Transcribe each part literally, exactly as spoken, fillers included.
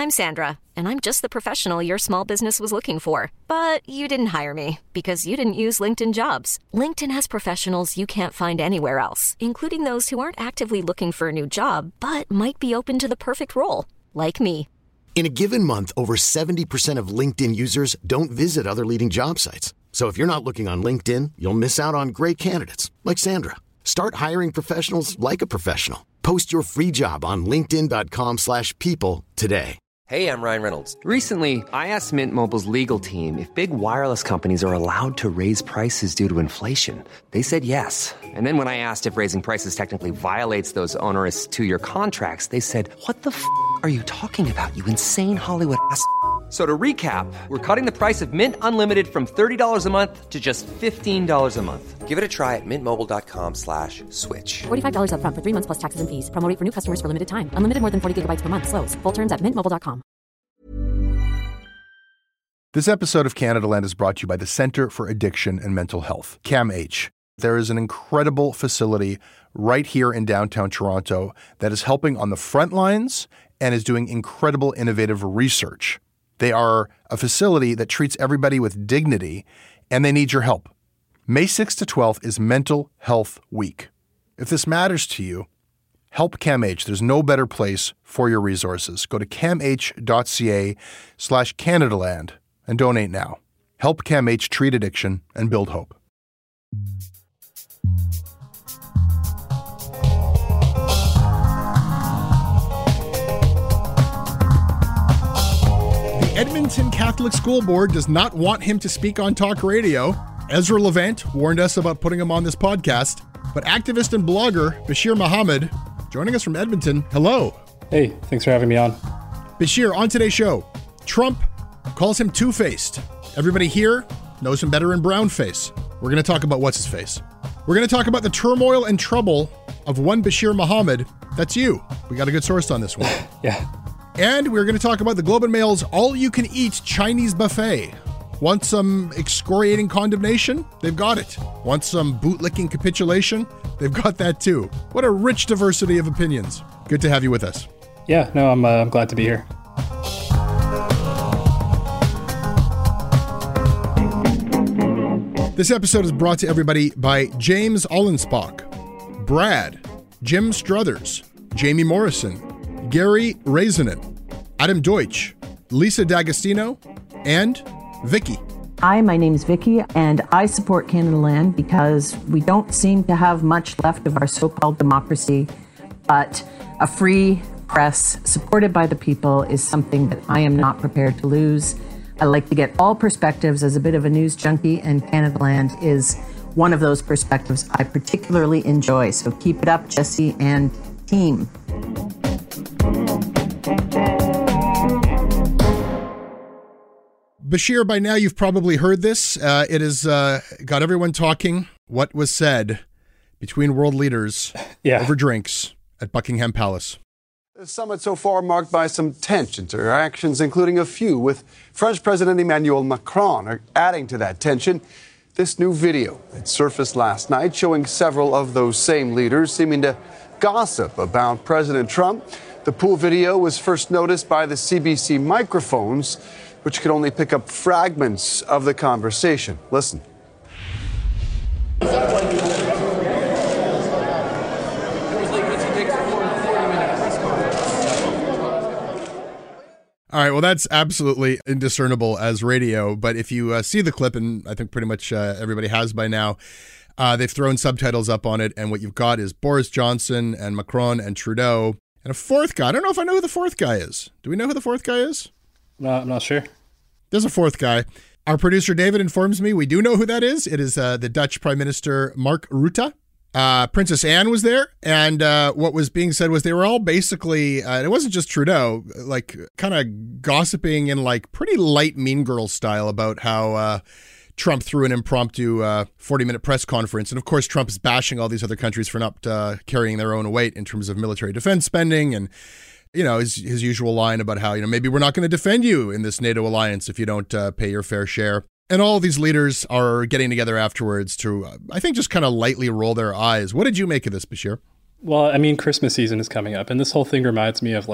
I'm Sandra, and I'm just the professional your small business was looking for. But you didn't hire me because you didn't use LinkedIn Jobs. LinkedIn has professionals you can't find anywhere else, including those who aren't actively looking for a new job, but might be open to the perfect role, like me. In a given month, over seventy percent of LinkedIn users don't visit other leading job sites. So if you're not looking on LinkedIn, you'll miss out on great candidates like Sandra. Start hiring professionals like a professional. Post your free job on linkedin dot com slash people today. Hey, I'm Ryan Reynolds. Recently, I asked Mint Mobile's legal team if big wireless companies are allowed to raise prices due to inflation. They said yes. And then when I asked if raising prices technically violates those onerous two-year contracts, they said, what the f*** are you talking about, you insane Hollywood ass f- So to recap, we're cutting the price of Mint Unlimited from thirty dollars a month to just fifteen dollars a month. Give it a try at mintmobile.com slash switch. forty-five dollars up front for three months plus taxes and fees. Promo rate for new customers for limited time. Unlimited more than forty gigabytes per month. Slows full terms at mint mobile dot com. This episode of Canada Land is brought to you by the Centre for Addiction and Mental Health, CAMH. There is an incredible facility right here in downtown Toronto that is helping on the front lines and is doing incredible innovative research. They are a facility that treats everybody with dignity, and they need your help. May sixth to twelfth is Mental Health Week. If this matters to you, help CAMH. There's no better place for your resources. Go to camh.ca slash Canadaland and donate now. Help CAMH treat addiction and build hope. Edmonton Catholic School Board does not want him to speak on talk radio. Ezra Levant warned us about putting him on this podcast. But activist and blogger Bashir Mohammed joining us from Edmonton. Hello. Hey, thanks for having me on. Bashir, on today's show, Trump calls him two-faced. Everybody here knows him better in brown-face. We're going to talk about what's his face. We're going to talk about the turmoil and trouble of one Bashir Mohammed. That's you. We got a good source on this one. Yeah. And we're going to talk about the Globe and Mail's all-you-can-eat Chinese buffet. Want some excoriating condemnation? They've got it. Want some bootlicking capitulation? They've got that too. What a rich diversity of opinions. Good to have you with us. Yeah, no, I'm, uh, I'm glad to be here. This episode is brought to everybody by James Allenspach, Brad, Jim Struthers, Jamie Morrison, Gary Raisinin, Adam Deutsch, Lisa D'Agostino, and Vicky. Hi, my name's Vicky, and I support Canada Land because we don't seem to have much left of our so-called democracy, but a free press supported by the people is something that I am not prepared to lose. I like to get all perspectives as a bit of a news junkie, and Canada Land is one of those perspectives I particularly enjoy. So keep it up, Jesse and team. Bashir, by now you've probably heard this. Uh, it has uh, got everyone talking. What was said between world leaders yeah. over drinks at Buckingham Palace. The summit so far marked by some tensions or actions, including a few with French President Emmanuel Macron are adding to that tension. This new video that surfaced last night showing several of those same leaders seeming to gossip about President Trump. The pool video was first noticed by the C B C microphones, which could only pick up fragments of the conversation. Listen. All right, well, that's absolutely indiscernible as radio, but if you uh, see the clip, and I think pretty much uh, everybody has by now, uh, they've thrown subtitles up on it, and what you've got is Boris Johnson and Macron and Trudeau, and a fourth guy. I don't know if I know who the fourth guy is. Do we know who the fourth guy is? No, I'm not sure. There's a fourth guy. Our producer David informs me we do know who that is. It is uh, the Dutch Prime Minister Mark Rutte. Uh, Princess Anne was there, and uh, what was being said was they were all basically, uh, it wasn't just Trudeau, like kind of gossiping in like pretty light Mean Girl style about how uh, Trump threw an impromptu uh, forty-minute press conference. And of course, Trump is bashing all these other countries for not uh, carrying their own weight in terms of military defense spending, and you know, his, his usual line about how, you know, maybe we're not going to defend you in this NATO alliance if you don't uh, pay your fair share. And all of these leaders are getting together afterwards to, uh, I think, just kind of lightly roll their eyes. What did you make of this, Bashir? Well, I mean, Christmas season is coming up, and this whole thing reminds me of like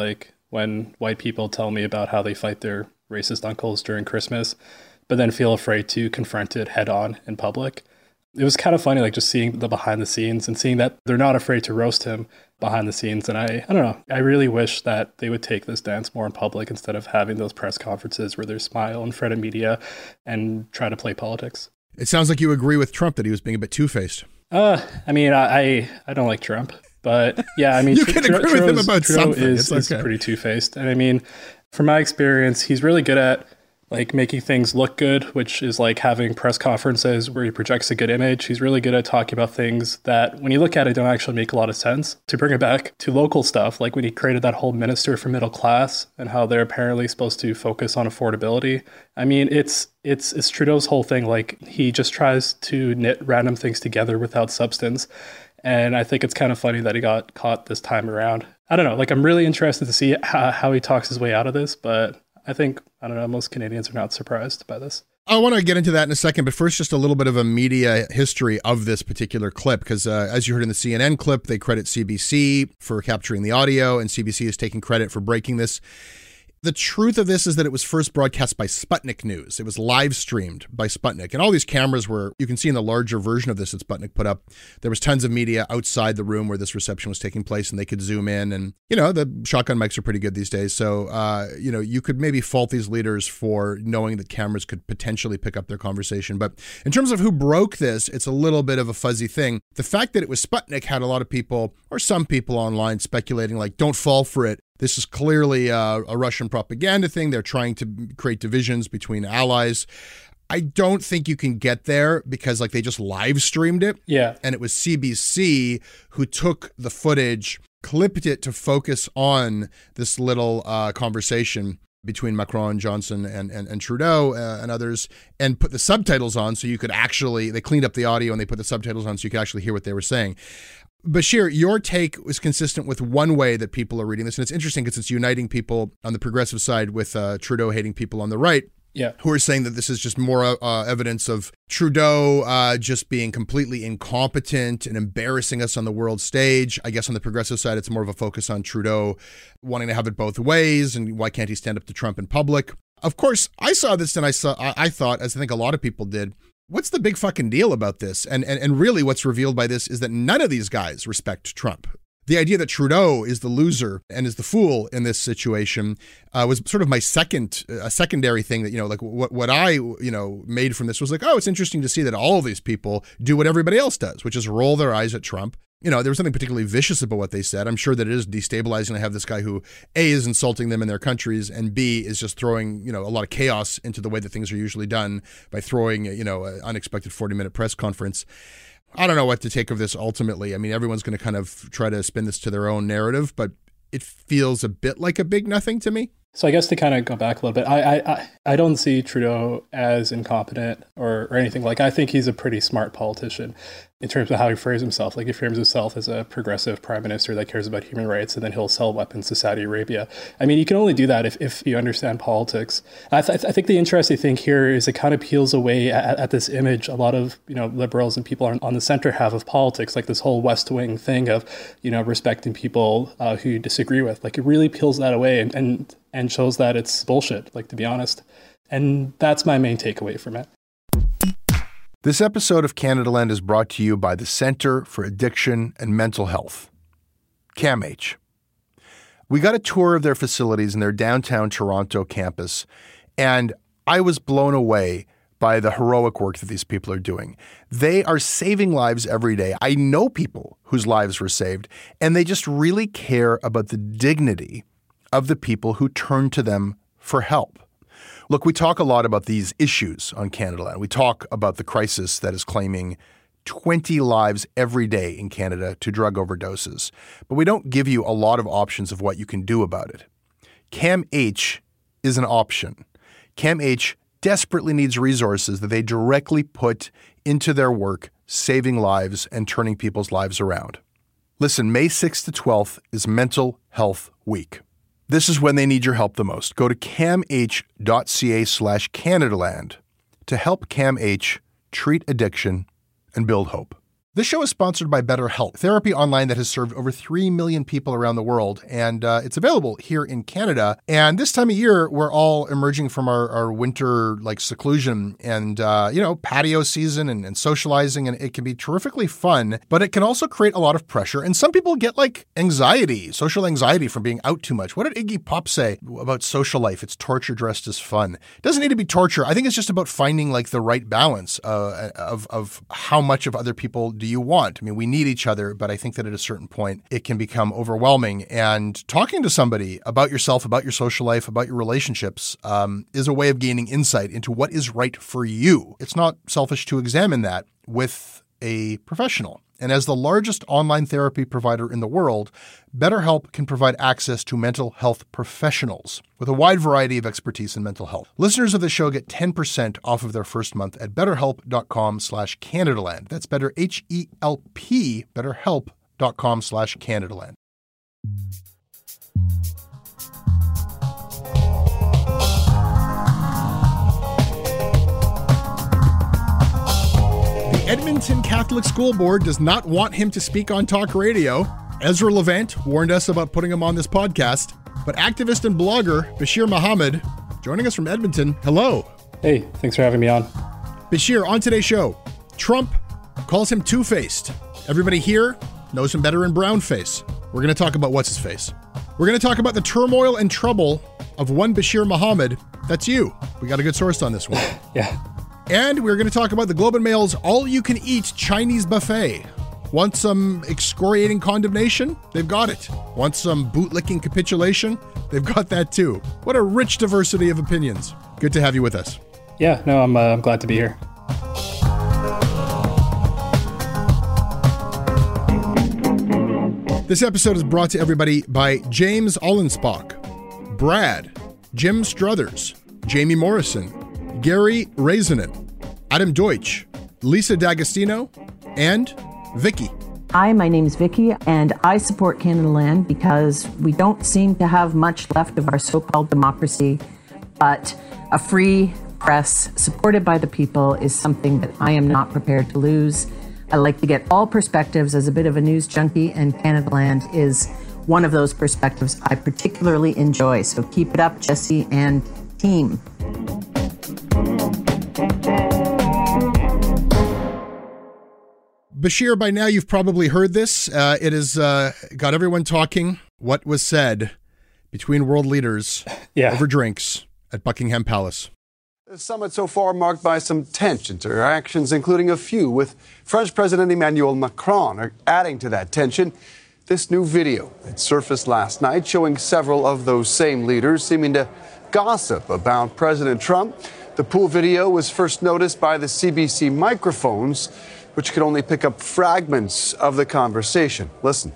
when white people tell me about how they fight their racist uncles during Christmas, but then feel afraid to confront it head on in public. It was kind of funny, like just seeing the behind the scenes and seeing that they're not afraid to roast him behind the scenes. And I, I don't know, I really wish that they would take this dance more in public instead of having those press conferences where they smile in front of media and try to play politics. It sounds like you agree with Trump that he was being a bit two-faced. Uh, I mean, I, I, I don't like Trump, but yeah, I mean, you can Tr- agree Trudeau's, with him about Trudeau something. Is, it's okay. is pretty two-faced. And I mean, from my experience, he's really good at like making things look good, which is like having press conferences where he projects a good image. He's really good at talking about things that when you look at it, don't actually make a lot of sense. To bring it back to local stuff, like when he created that whole Minister for Middle Class and how they're apparently supposed to focus on affordability. I mean, it's it's it's Trudeau's whole thing. Like he just tries to knit random things together without substance. And I think it's kind of funny that he got caught this time around. I don't know, like I'm really interested to see how, how he talks his way out of this, but I think, I don't know, most Canadians are not surprised by this. I want to get into that in a second, but first, just a little bit of a media history of this particular clip, because uh, as you heard in the C N N clip, they credit C B C for capturing the audio, and C B C is taking credit for breaking this. The truth of this is that it was first broadcast by Sputnik News. It was live streamed by Sputnik. And all these cameras were, you can see in the larger version of this that Sputnik put up, there was tons of media outside the room where this reception was taking place, and they could zoom in. And, you know, the shotgun mics are pretty good these days. So, uh, you know, you could maybe fault these leaders for knowing that cameras could potentially pick up their conversation. But in terms of who broke this, it's a little bit of a fuzzy thing. The fact that it was Sputnik had a lot of people, or some people online, speculating like, don't fall for it. This is clearly uh, a Russian propaganda thing. They're trying to create divisions between allies. I don't think you can get there because like they just live streamed it. Yeah. And it was C B C who took the footage, clipped it to focus on this little uh, conversation between Macron, Johnson, and, and, and Trudeau uh, and others, and put the subtitles on so you could actually, they cleaned up the audio and they put the subtitles on so you could actually hear what they were saying. Bashir, your take was consistent with one way that people are reading this, and it's interesting because it's uniting people on the progressive side with uh, Trudeau hating people on the right, yeah, who are saying that this is just more uh, evidence of Trudeau uh, just being completely incompetent and embarrassing us on the world stage. I guess on the progressive side, it's more of a focus on Trudeau wanting to have it both ways, and why can't he stand up to Trump in public? Of course, I saw this and I saw I, I thought, as I think a lot of people did, what's the big fucking deal about this? And, and and really what's revealed by this is that none of these guys respect Trump. The idea that Trudeau is the loser and is the fool in this situation uh, was sort of my second, a uh, secondary thing that, you know, like what, what I, you know, made from this was like, oh, it's interesting to see that all of these people do what everybody else does, which is roll their eyes at Trump. You know, there was something particularly vicious about what they said. I'm sure that it is destabilizing to have this guy who, A, is insulting them in their countries, and B, is just throwing, you know, a lot of chaos into the way that things are usually done by throwing, you know, an unexpected forty-minute press conference. I don't know what to take of this ultimately. I mean, everyone's going to kind of try to spin this to their own narrative, but it feels a bit like a big nothing to me. So I guess to kind of go back a little bit, I I, I don't see Trudeau as incompetent or, or anything. Like, I think he's a pretty smart politician in terms of how he frames himself. Like, he frames himself as a progressive prime minister that cares about human rights, and then he'll sell weapons to Saudi Arabia. I mean, you can only do that if, if you understand politics. I, th- I think the interesting thing here is it kind of peels away at, at this image a lot of, you know, liberals and people on, on the center have of politics, like this whole West Wing thing of, you know, respecting people uh, who you disagree with. Like, it really peels that away and, and and shows that it's bullshit, like, to be honest. And that's my main takeaway from it. This episode of Canadaland is brought to you by the Centre for Addiction and Mental Health, CAMH. We got a tour of their facilities in their downtown Toronto campus, and I was blown away by the heroic work that these people are doing. They are saving lives every day. I know people whose lives were saved, and they just really care about the dignity of the people who turn to them for help. Look, we talk a lot about these issues on Canadaland. We talk about the crisis that is claiming twenty lives every day in Canada to drug overdoses, but we don't give you a lot of options of what you can do about it. CAMH is an option. CAMH desperately needs resources that they directly put into their work, saving lives and turning people's lives around. Listen, May sixth to twelfth is Mental Health Week. This is when they need your help the most. Go to camh.ca slash Canadaland to help CAMH treat addiction and build hope. This show is sponsored by BetterHelp, therapy online that has served over three million people around the world, and uh, it's available here in Canada. And this time of year, we're all emerging from our, our winter like seclusion and, uh, you know, patio season and, and socializing, and it can be terrifically fun, but it can also create a lot of pressure. And some people get like anxiety, social anxiety from being out too much. What did Iggy Pop say about social life? It's torture dressed as fun. It doesn't need to be torture. I think it's just about finding like the right balance uh, of, of how much of other people do you want? I mean, we need each other, but I think that at a certain point, it can become overwhelming. And talking to somebody about yourself, about your social life, about your relationships um, is a way of gaining insight into what is right for you. It's not selfish to examine that with a professional. And as the largest online therapy provider in the world, BetterHelp can provide access to mental health professionals with a wide variety of expertise in mental health. Listeners of the show get ten percent off of their first month at betterhelp.com slash Canadaland. That's better, H E L P, betterhelp.com slash Canadaland. Edmonton Catholic School Board does not want him to speak on talk radio. Ezra Levant warned us about putting him on this podcast, but activist and blogger Bashir Mohammed joining us from Edmonton. Hello. Hey, thanks for having me on. Bashir, on today's show, Trump calls him two-faced. Everybody here knows him better in brown-face. We're going to talk about what's-his-face. We're going to talk about the turmoil and trouble of one Bashir Mohammed. That's you. We got a good source on this one. Yeah. And we're going to talk about the Globe and Mail's all-you-can-eat Chinese buffet. Want some excoriating condemnation? They've got it. Want some bootlicking capitulation? They've got that too. What a rich diversity of opinions. Good to have you with us. Yeah, no, I'm, uh, I'm glad to be here. This episode is brought to everybody by James Allenspach, Brad, Jim Struthers, Jamie Morrison, Gary Raisinin, Adam Deutsch, Lisa D'Agostino, and Vicky. Hi, my name is Vicky, and I support Canada Land because we don't seem to have much left of our so-called democracy, but a free press supported by the people is something that I am not prepared to lose. I like to get all perspectives as a bit of a news junkie, and Canada Land is one of those perspectives I particularly enjoy. So keep it up, Jesse and team. Bashir, by now you've probably heard this. Uh, it has uh, got everyone talking. What was said between world leaders yeah. over drinks at Buckingham Palace. The summit so far marked by some tensions or actions, including a few with French President Emmanuel Macron adding to that tension. This new video that surfaced last night showing several of those same leaders seeming to gossip about President Trump. The pool video was first noticed by the C B C microphones, which could only pick up fragments of the conversation. Listen.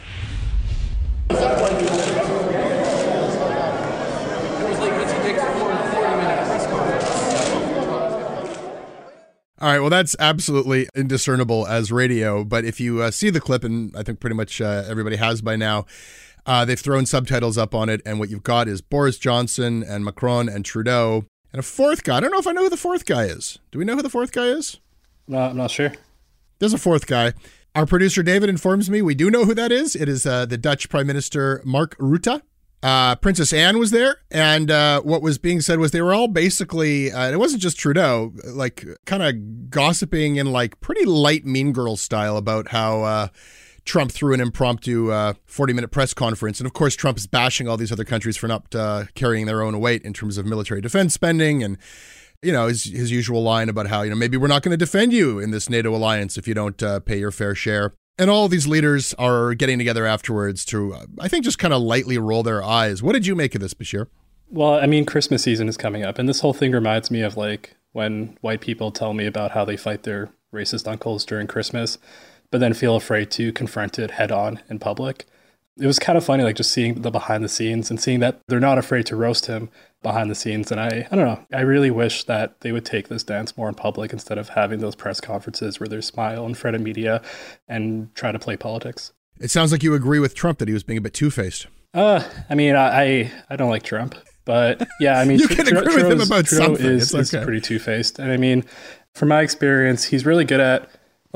All right, well, that's absolutely indiscernible as radio, but if you uh, see the clip, and I think pretty much uh, everybody has by now, uh, they've thrown subtitles up on it, and what you've got is Boris Johnson and Macron and Trudeau, and a fourth guy. I don't know if I know who the fourth guy is. Do we know who the fourth guy is? No, I'm not sure. There's a fourth guy. Our producer David informs me we do know who that is. It is uh, the Dutch Prime Minister Mark Rutte. Uh, Princess Anne was there, and uh, what was being said was they were all basically, uh, it wasn't just Trudeau, like kind of gossiping in like pretty light Mean Girls style about how uh, Trump threw an impromptu uh, forty-minute press conference. And of course, Trump is bashing all these other countries for not uh, carrying their own weight in terms of military defense spending, and you know, his, his usual line about how, you know, maybe we're not going to defend you in this NATO alliance if you don't uh, pay your fair share. And all these leaders are getting together afterwards to, uh, I think, just kind of lightly roll their eyes. What did you make of this, Bashir? Well, I mean, Christmas season is coming up, and this whole thing reminds me of like when white people tell me about how they fight their racist uncles during Christmas, but then feel afraid to confront it head on in public. It was kind of funny, like just seeing the behind the scenes and seeing that they're not afraid to roast him behind the scenes. And I, I don't know, I really wish that they would take this dance more in public instead of having those press conferences where they smile in front of media and try to play politics. It sounds like you agree with Trump that he was being a bit two-faced. Uh, I mean, I, I, I don't like Trump, but yeah, I mean, you can Tr- agree Tr- with him about Trudeau something. Is, it's okay. is pretty two-faced. And I mean, from my experience, he's really good at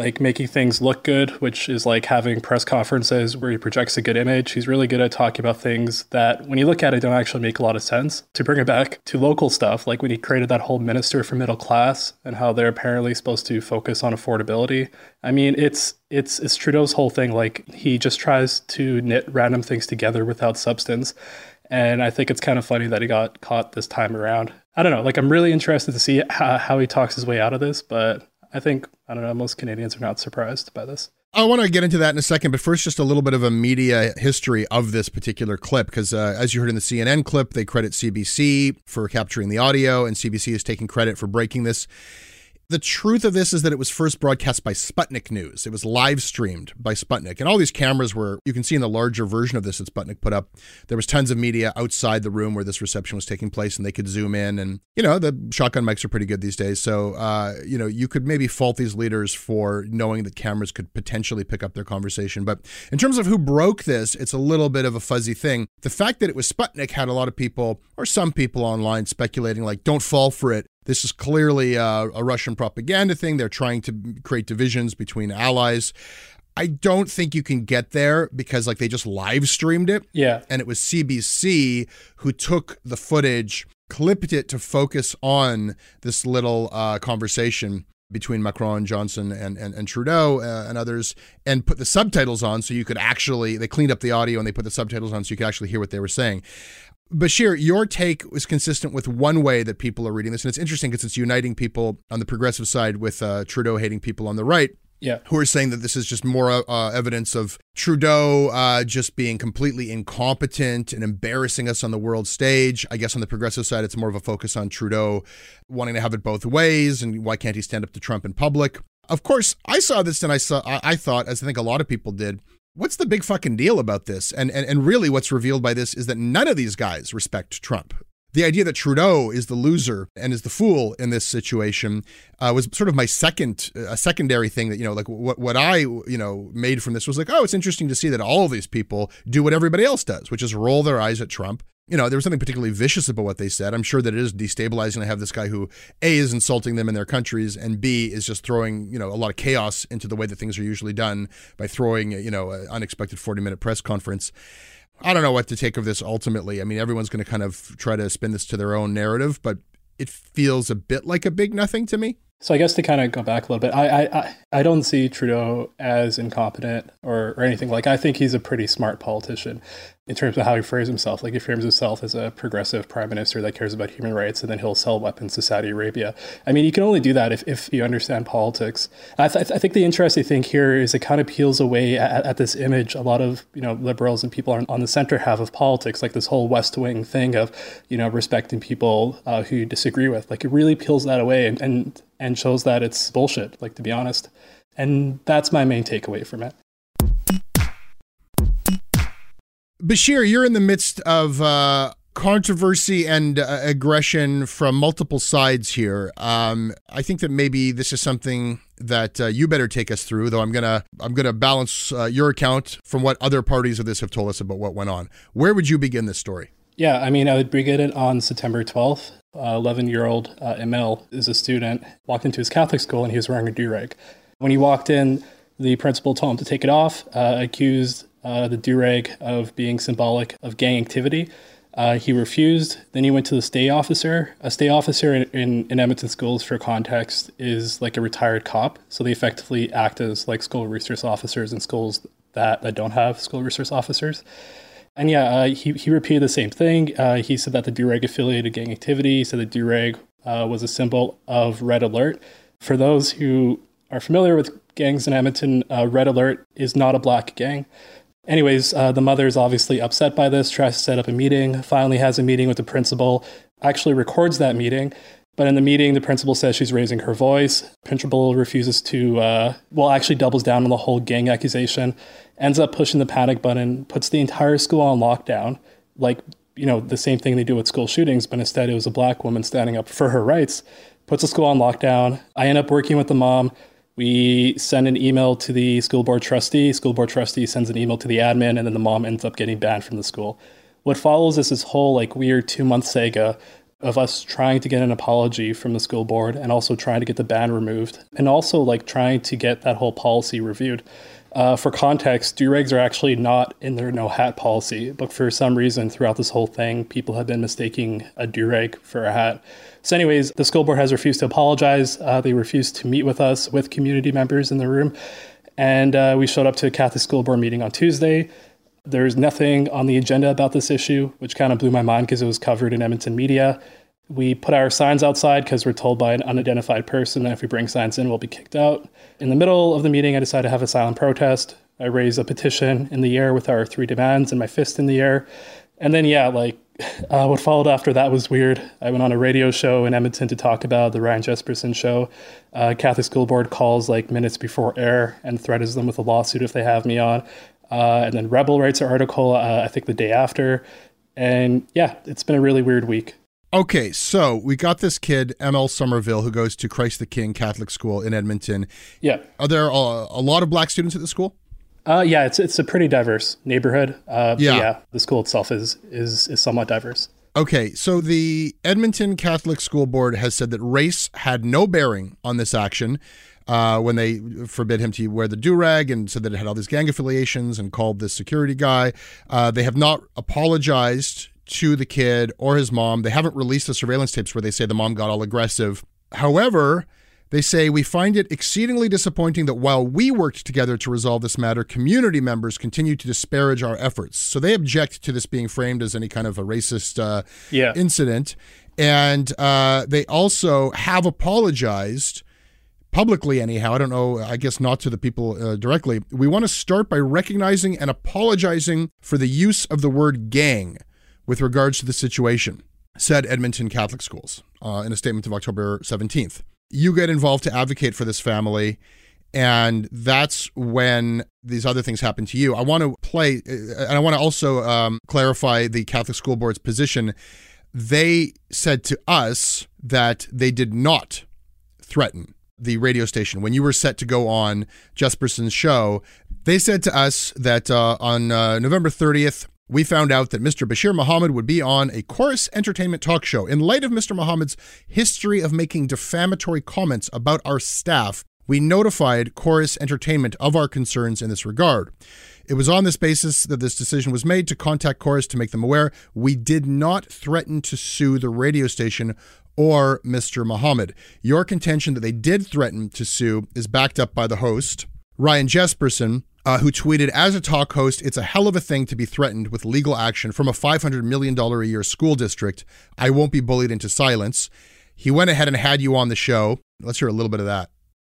like making things look good, which is like having press conferences where he projects a good image. He's really good at talking about things that when you look at it don't actually make a lot of sense. To bring it back to local stuff, like when he created that whole Minister for Middle Class and how they're apparently supposed to focus on affordability. I mean, it's it's it's Trudeau's whole thing. Like he just tries to knit random things together without substance. And I think it's kind of funny that he got caught this time around. I don't know, like I'm really interested to see how, how he talks his way out of this, but I think, I don't know, most Canadians are not surprised by this. I want to get into that in a second, but first, just a little bit of a media history of this particular clip, because uh, as you heard in the C N N clip, they credit C B C for capturing the audio, and C B C is taking credit for breaking this. The truth of this is that it was first broadcast by Sputnik News. It was live streamed by Sputnik. And all these cameras were, you can see in the larger version of this that Sputnik put up, there was tons of media outside the room where this reception was taking place, and they could zoom in. And, you know, the shotgun mics are pretty good these days. So, uh, you know, you could maybe fault these leaders for knowing that cameras could potentially pick up their conversation. But in terms of who broke this, it's a little bit of a fuzzy thing. The fact that it was Sputnik had a lot of people, or some people online, speculating like, don't fall for it. This is clearly a, a Russian propaganda thing. They're trying to create divisions between allies. I don't think you can get there because like they just live streamed it. Yeah. And it was C B C who took the footage, clipped it to focus on this little uh, conversation between Macron, Johnson, and, and, and Trudeau uh, and others, and put the subtitles on so you could actually, they cleaned up the audio and they put the subtitles on so you could actually hear what they were saying. Bashir, your take was consistent with one way that people are reading this, and it's interesting because it's uniting people on the progressive side with uh, Trudeau hating people on the right, yeah, who are saying that this is just more uh, evidence of Trudeau uh, just being completely incompetent and embarrassing us on the world stage. I guess on the progressive side, it's more of a focus on Trudeau wanting to have it both ways, and why can't he stand up to Trump in public? Of course, I saw this and I saw I, I thought, as I think a lot of people did, what's the big fucking deal about this? And, and and really what's revealed by this is that none of these guys respect Trump. The idea that Trudeau is the loser and is the fool in this situation uh, was sort of my second, a secondary thing that, you know, like what, what I, you know, made from this was like, oh, it's interesting to see that all of these people do what everybody else does, which is roll their eyes at Trump. You know, there was something particularly vicious about what they said. I'm sure that it is destabilizing to have this guy who, A, is insulting them in their countries, and B, is just throwing, you know, a lot of chaos into the way that things are usually done by throwing, you know, an unexpected forty-minute press conference. I don't know what to take of this ultimately. I mean, everyone's going to kind of try to spin this to their own narrative, but it feels a bit like a big nothing to me. So I guess to kind of go back a little bit, I I, I don't see Trudeau as incompetent or, or anything. Like, I think he's a pretty smart politician in terms of how he frames himself. Like, he frames himself as a progressive prime minister that cares about human rights, and then he'll sell weapons to Saudi Arabia. I mean, you can only do that if, if you understand politics. I, th- I think the interesting thing here is it kind of peels away at, at this image a lot of, you know, liberals and people on, on the center have of politics, like this whole West Wing thing of, you know, respecting people uh, who you disagree with. Like, it really peels that away and, and and shows that it's bullshit, like, to be honest. And that's my main takeaway from it. Bashir, you're in the midst of uh, controversy and uh, aggression from multiple sides here. Um, I think that maybe this is something that uh, you better take us through, though I'm gonna I'm gonna balance uh, your account from what other parties of this have told us about what went on. Where would you begin this story? Yeah, I mean, I would begin it on September twelfth. eleven-year-old uh, Emil is a student, walked into his Catholic school, and he was wearing a do-rag. When he walked in, the principal told him to take it off, uh, accused uh, the do-rag of being symbolic of gang activity. Uh, he refused. Then he went to the stay officer. A stay officer in, in, in Edmonton schools, for context, is like a retired cop. So they effectively act as like school resource officers in schools that, that don't have school resource officers. And yeah, uh, he, he repeated the same thing. Uh, he said that the do-rag affiliated gang activity. He said the do-rag uh, was a symbol of Red Alert. For those who are familiar with gangs in Edmonton, uh, Red Alert is not a black gang. Anyways, uh, the mother is obviously upset by this, tries to set up a meeting, finally has a meeting with the principal, actually records that meeting. But in the meeting, the principal says she's raising her voice. Principal refuses to, uh, well, actually doubles down on the whole gang accusation, ends up pushing the panic button, puts the entire school on lockdown, like, you know, the same thing they do with school shootings, but instead it was a black woman standing up for her rights, puts the school on lockdown. I end up working with the mom. We send an email to the school board trustee. School board trustee sends an email to the admin, and then the mom ends up getting banned from the school. What follows is this whole like weird two-month saga of us trying to get an apology from the school board and also trying to get the ban removed and also like trying to get that whole policy reviewed. Uh, for context, do-rags are actually not in their no-hat policy, but for some reason throughout this whole thing, people have been mistaking a do-rag for a hat. So anyways, the school board has refused to apologize. Uh, they refused to meet with us, with community members in the room. And uh, we showed up to a Catholic school board meeting on Tuesday. There's nothing on the agenda about this issue, which kind of blew my mind because it was covered in Edmonton media. We put our signs outside because we're told by an unidentified person that if we bring signs in, we'll be kicked out. In the middle of the meeting, I decided to have a silent protest. I raised a petition in the air with our three demands and my fist in the air. And then, yeah, like uh, what followed after that was weird. I went on a radio show in Edmonton to talk about the Ryan Jesperson show. Uh, Catholic School Board calls like minutes before air and threatens them with a lawsuit if they have me on. Uh, and then Rebel writes an article, uh, I think the day after. And yeah, it's been a really weird week. Okay, so we got this kid, M L Somerville, who goes to Christ the King Catholic School in Edmonton. Yeah. Are there a, a lot of black students at the school? Uh, yeah, it's it's a pretty diverse neighborhood. Uh, yeah. yeah, the school itself is is is somewhat diverse. Okay, so the Edmonton Catholic School Board has said that race had no bearing on this action uh, when they forbid him to wear the do-rag and said that it had all these gang affiliations and called this security guy. Uh, they have not apologized to the kid or his mom. They haven't released the surveillance tapes where they say the mom got all aggressive. However, they say, we find it exceedingly disappointing that while we worked together to resolve this matter, community members continue to disparage our efforts. So they object to this being framed as any kind of a racist uh, yeah. incident. And uh, they also have apologized publicly anyhow. I don't know, I guess not to the people uh, directly. We want to start by recognizing and apologizing for the use of the word gang with regards to the situation, said Edmonton Catholic Schools uh, in a statement of October seventeenth. You get involved to advocate for this family, and that's when these other things happen to you. I want to play, and I want to also um, clarify the Catholic School Board's position. They said to us that they did not threaten the radio station. When you were set to go on Jesperson's show, they said to us that uh, on uh, November thirtieth, we found out that Mister Bashir Muhammad would be on a Chorus Entertainment talk show. In light of Mister Muhammad's history of making defamatory comments about our staff, we notified Chorus Entertainment of our concerns in this regard. It was on this basis that this decision was made to contact Chorus to make them aware. We did not threaten to sue the radio station or Mister Muhammad. Your contention that they did threaten to sue is backed up by the host, Ryan Jesperson, Uh, who tweeted, as a talk host, it's a hell of a thing to be threatened with legal action from a five hundred million dollars a year school district. I won't be bullied into silence. He went ahead and had you on the show. Let's hear a little bit of that.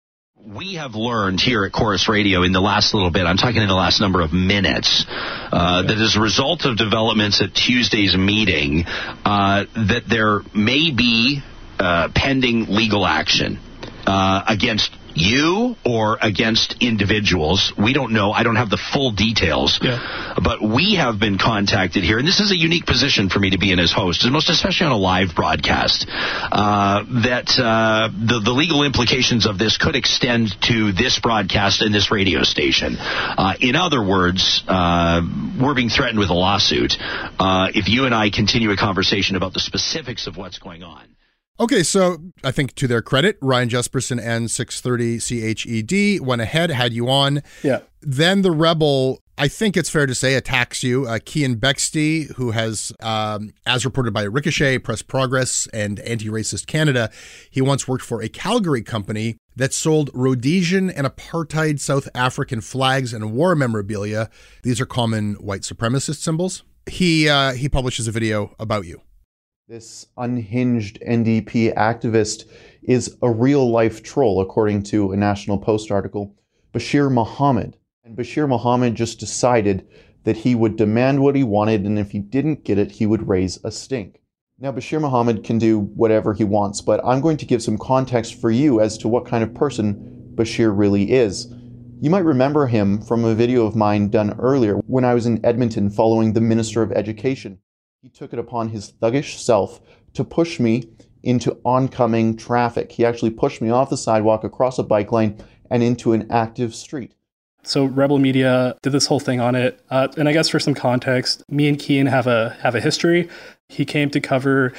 We have learned here at Chorus Radio in the last little bit, I'm talking in the last number of minutes, uh, that as a result of developments at Tuesday's meeting, uh, that there may be uh, pending legal action uh, against you or against individuals. We don't know. I don't have the full details. Yeah. But we have been contacted here, and this is a unique position for me to be in as host, most especially on a live broadcast, uh, that uh, the, the legal implications of this could extend to this broadcast and this radio station. Uh, in other words, uh, we're being threatened with a lawsuit uh, if you and I continue a conversation about the specifics of what's going on. Okay, so I think to their credit, Ryan Jesperson and six thirty C H E D went ahead, had you on. Yeah. Then the Rebel, I think it's fair to say, attacks you. Uh, Kean Bexty, who has, um, as reported by Ricochet, Press Progress, and Anti-Racist Canada, he once worked for a Calgary company that sold Rhodesian and apartheid South African flags and war memorabilia. These are common white supremacist symbols. He uh, he publishes a video about you. This unhinged N D P activist is a real-life troll, according to a National Post article. Bashir Muhammad. And Bashir Muhammad just decided that he would demand what he wanted, and if he didn't get it, he would raise a stink. Now, Bashir Muhammad can do whatever he wants, but I'm going to give some context for you as to what kind of person Bashir really is. You might remember him from a video of mine done earlier when I was in Edmonton following the Minister of Education. He took it upon his thuggish self to push me into oncoming traffic. He actually pushed me off the sidewalk, across a bike lane, and into an active street. So Rebel Media did this whole thing on it. Uh, and I guess for some context, me and Kean have a have a history. He came to cover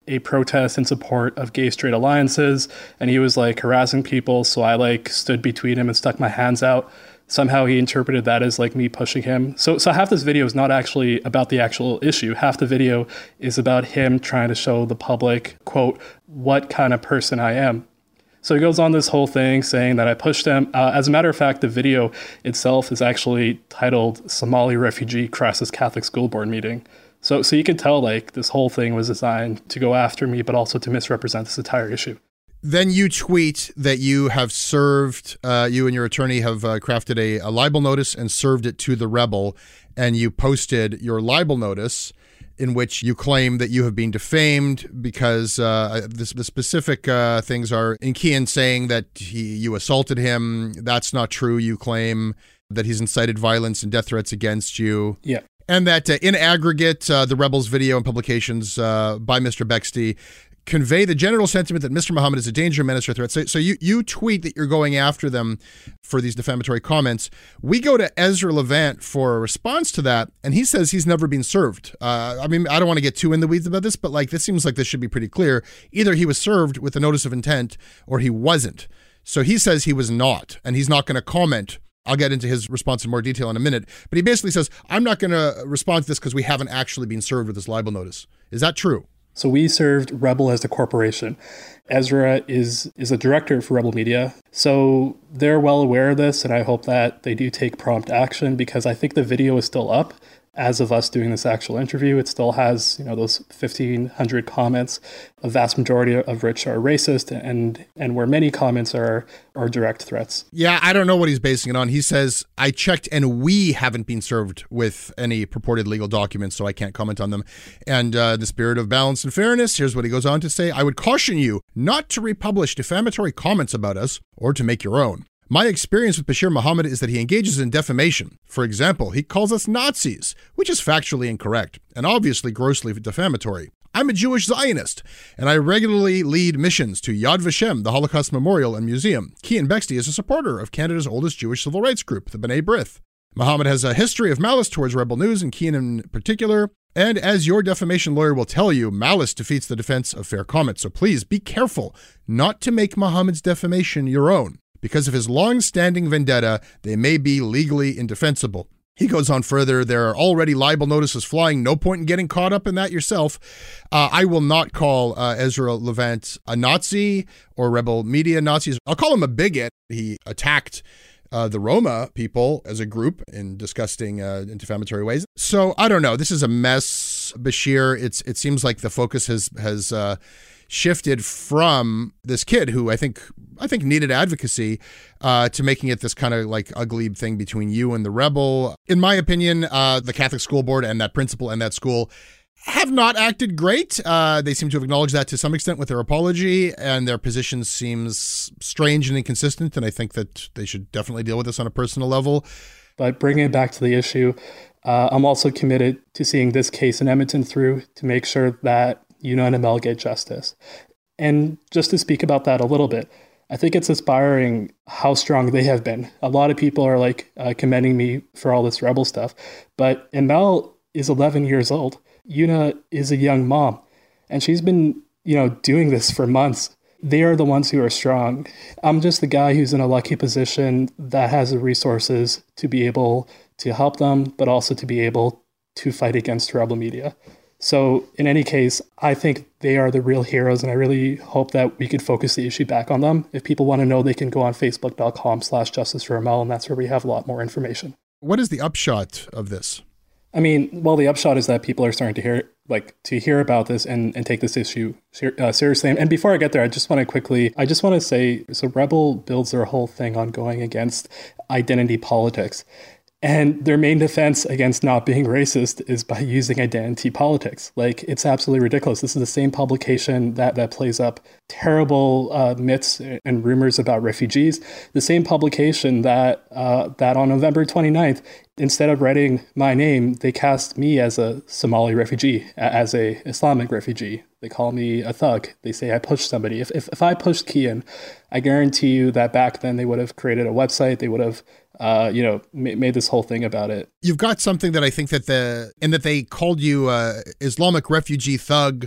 a protest in support of gay straight alliances, and he was like harassing people. So I like stood between him and stuck my hands out. Somehow he interpreted that as like me pushing him. So so half this video is not actually about the actual issue. Half the video is about him trying to show the public, quote, what kind of person I am. So he goes on this whole thing saying that I pushed him. Uh, as a matter of fact, the video itself is actually titled Somali Refugee Crisis Catholic School Board Meeting. So so you can tell like this whole thing was designed to go after me, but also to misrepresent this entire issue. Then you tweet that you have served, uh, you and your attorney have uh, crafted a, a libel notice and served it to the Rebel. And you posted your libel notice in which you claim that you have been defamed because uh, the, the specific uh, things are Inkian saying that he, you assaulted him. That's not true. You claim that he's incited violence and death threats against you. Yeah. And that uh, in aggregate, uh, the Rebels video and publications uh, by Mister Bexte convey the general sentiment that Mister Mohammed is a danger, menace, or threat. So, so you, you tweet that you're going after them for these defamatory comments. We go to Ezra Levant for a response to that, and he says he's never been served. Uh, I mean, I don't want to get too in the weeds about this, but like this seems like this should be pretty clear. Either he was served with a notice of intent or he wasn't. So he says he was not, and he's not going to comment. I'll get into his response in more detail in a minute. But he basically says, I'm not going to respond to this because we haven't actually been served with this libel notice. Is that true? So we served Rebel as the corporation. Ezra is is a director for Rebel Media. So they're well aware of this, and I hope that they do take prompt action because I think the video is still up. As of us doing this actual interview, it still has, you know, those fifteen hundred comments, a vast majority of which are racist, and and where many comments are are direct threats. Yeah, I don't know what he's basing it on. He says, I checked and we haven't been served with any purported legal documents, so I can't comment on them. And uh, the spirit of balance and fairness, here's what he goes on to say. I would caution you not to republish defamatory comments about us or to make your own. My experience with Bashir Mohammed is that he engages in defamation. For example, he calls us Nazis, which is factually incorrect and obviously grossly defamatory. I'm a Jewish Zionist, and I regularly lead missions to Yad Vashem, the Holocaust Memorial and Museum. Cian Bexte is a supporter of Canada's oldest Jewish civil rights group, the B'nai B'rith. Mohammed has a history of malice towards Rebel News and Cian in particular. And as your defamation lawyer will tell you, malice defeats the defense of fair comment. So please be careful not to make Mohammed's defamation your own. Because of his long-standing vendetta, they may be legally indefensible. He goes on further, there are already libel notices flying, no point in getting caught up in that yourself. Uh, I will not call uh, Ezra Levant a Nazi or Rebel Media Nazis. I'll call him a bigot. He attacked uh, the Roma people as a group in disgusting uh, and defamatory ways. So I don't know. This is a mess, Bashir. It's It seems like the focus has... has uh, shifted from this kid who I think I think needed advocacy uh, to making it this kind of like ugly thing between you and the Rebel. In my opinion, uh, the Catholic School Board and that principal and that school have not acted great. Uh, they seem to have acknowledged that to some extent with their apology, and their position seems strange and inconsistent, and I think that they should definitely deal with this on a personal level. But bringing it back to the issue, uh, I'm also committed to seeing this case in Edmonton through to make sure that U N M L get justice. And just to speak about that a little bit, I think it's inspiring how strong they have been. A lot of people are like uh, commending me for all this Rebel stuff, but M L is eleven years old. Una is a young mom, and she's been, you know, doing this for months. They are the ones who are strong. I'm just the guy who's in a lucky position that has the resources to be able to help them, but also to be able to fight against Rebel Media. So in any case, I think they are the real heroes, and I really hope that we could focus the issue back on them. If people want to know, they can go on facebook.com slash justice for M L, and that's where we have a lot more information. What is the upshot of this? I mean, well, the upshot is that people are starting to hear, like, to hear about this and, and take this issue uh, seriously. And before I get there, I just want to quickly, I just want to say, so Rebel builds their whole thing on going against identity politics. And their main defense against not being racist is by using identity politics. Like, it's absolutely ridiculous. This is the same publication that, that plays up terrible uh, myths and rumors about refugees. The same publication that uh, that on November twenty-ninth, instead of writing my name, they cast me as a Somali refugee, as a Islamic refugee. They call me a thug. They say I pushed somebody. If if, if I pushed Cian, I guarantee you that back then they would have created a website. They would have Uh, you know, made this whole thing about it. You've got something that I think that the, and that they called you uh, Islamic refugee thug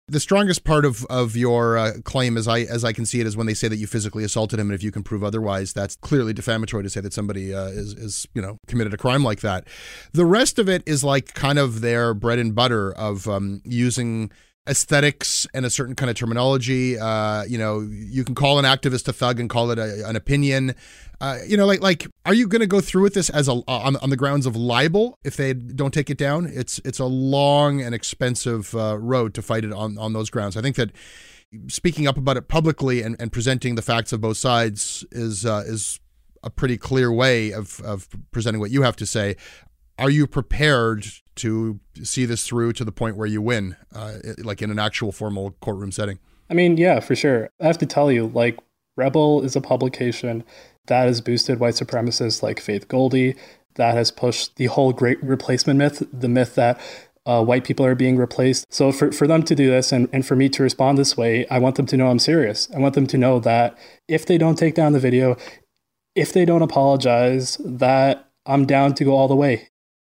The strongest part of of your uh, claim, as I as I can see it, is when they say that you physically assaulted him, and if you can prove otherwise, that's clearly defamatory to say that somebody uh, is is you know committed a crime like that. The rest of it is like kind of their bread and butter of um, using aesthetics and a certain kind of terminology. Uh, you know, you can call an activist a thug and call it a, an opinion. Uh, you know, like, like, are you going to go through with this as a on, on the grounds of libel if they don't take it down? It's it's a long and expensive uh, road to fight it on, on those grounds. I think that speaking up about it publicly and, and presenting the facts of both sides is uh, is a pretty clear way of of presenting what you have to say. Are you prepared to see this through to the point where you win, uh, like in an actual formal courtroom setting? I mean, yeah, for sure. I have to tell you, like, Rebel is a publication that has boosted white supremacists like Faith Goldy, that has pushed the whole great replacement myth, the myth that uh, white people are being replaced. So for, for them to do this and, and for me to respond this way, I want them to know I'm serious. I want them to know that if they don't take down the video, if they don't apologize, that I'm down to go all the way.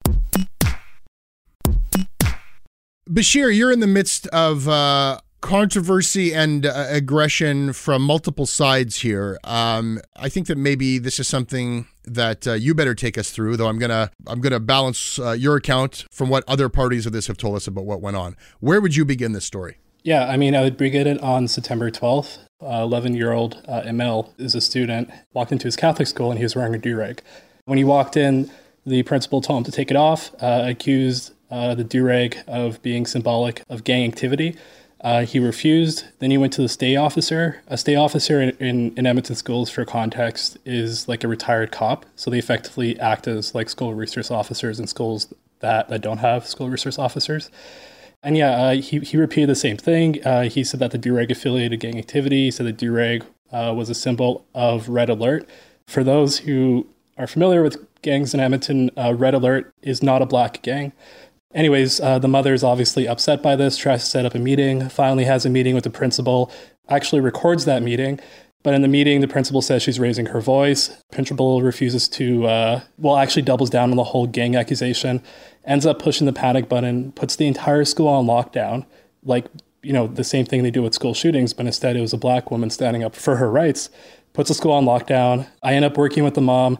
Bashir, you're in the midst of uh, controversy and uh, aggression from multiple sides here. Um, I think that maybe this is something that uh, you better take us through, though I'm gonna I'm gonna balance uh, your account from what other parties of this have told us about what went on. Where would you begin this story? Yeah, I mean, I would begin it on September twelfth. eleven-year-old uh, Emil is a student, walked into his Catholic school, and he was wearing a do-rag. When he walked in, the principal told him to take it off, uh, accused Uh, the do-rag of being symbolic of gang activity. Uh, he refused. Then he went to the stay officer. A stay officer in, in, in Edmonton schools, for context, is like a retired cop. So they effectively act as like school resource officers in schools that, that don't have school resource officers. And yeah, uh, he, he repeated the same thing. Uh, he said that the do-rag affiliated gang activity. He said the do-rag uh, was a symbol of Red Alert. For those who are familiar with gangs in Edmonton, uh, Red Alert is not a black gang. Anyways, uh, the mother is obviously upset by this, tries to set up a meeting, finally has a meeting with the principal, actually records that meeting. But in the meeting, the principal says she's raising her voice. Principal refuses to, uh, well, actually doubles down on the whole gang accusation, ends up pushing the panic button, puts the entire school on lockdown, like, you know, the same thing they do with school shootings, but instead it was a black woman standing up for her rights, puts the school on lockdown. I end up working with the mom.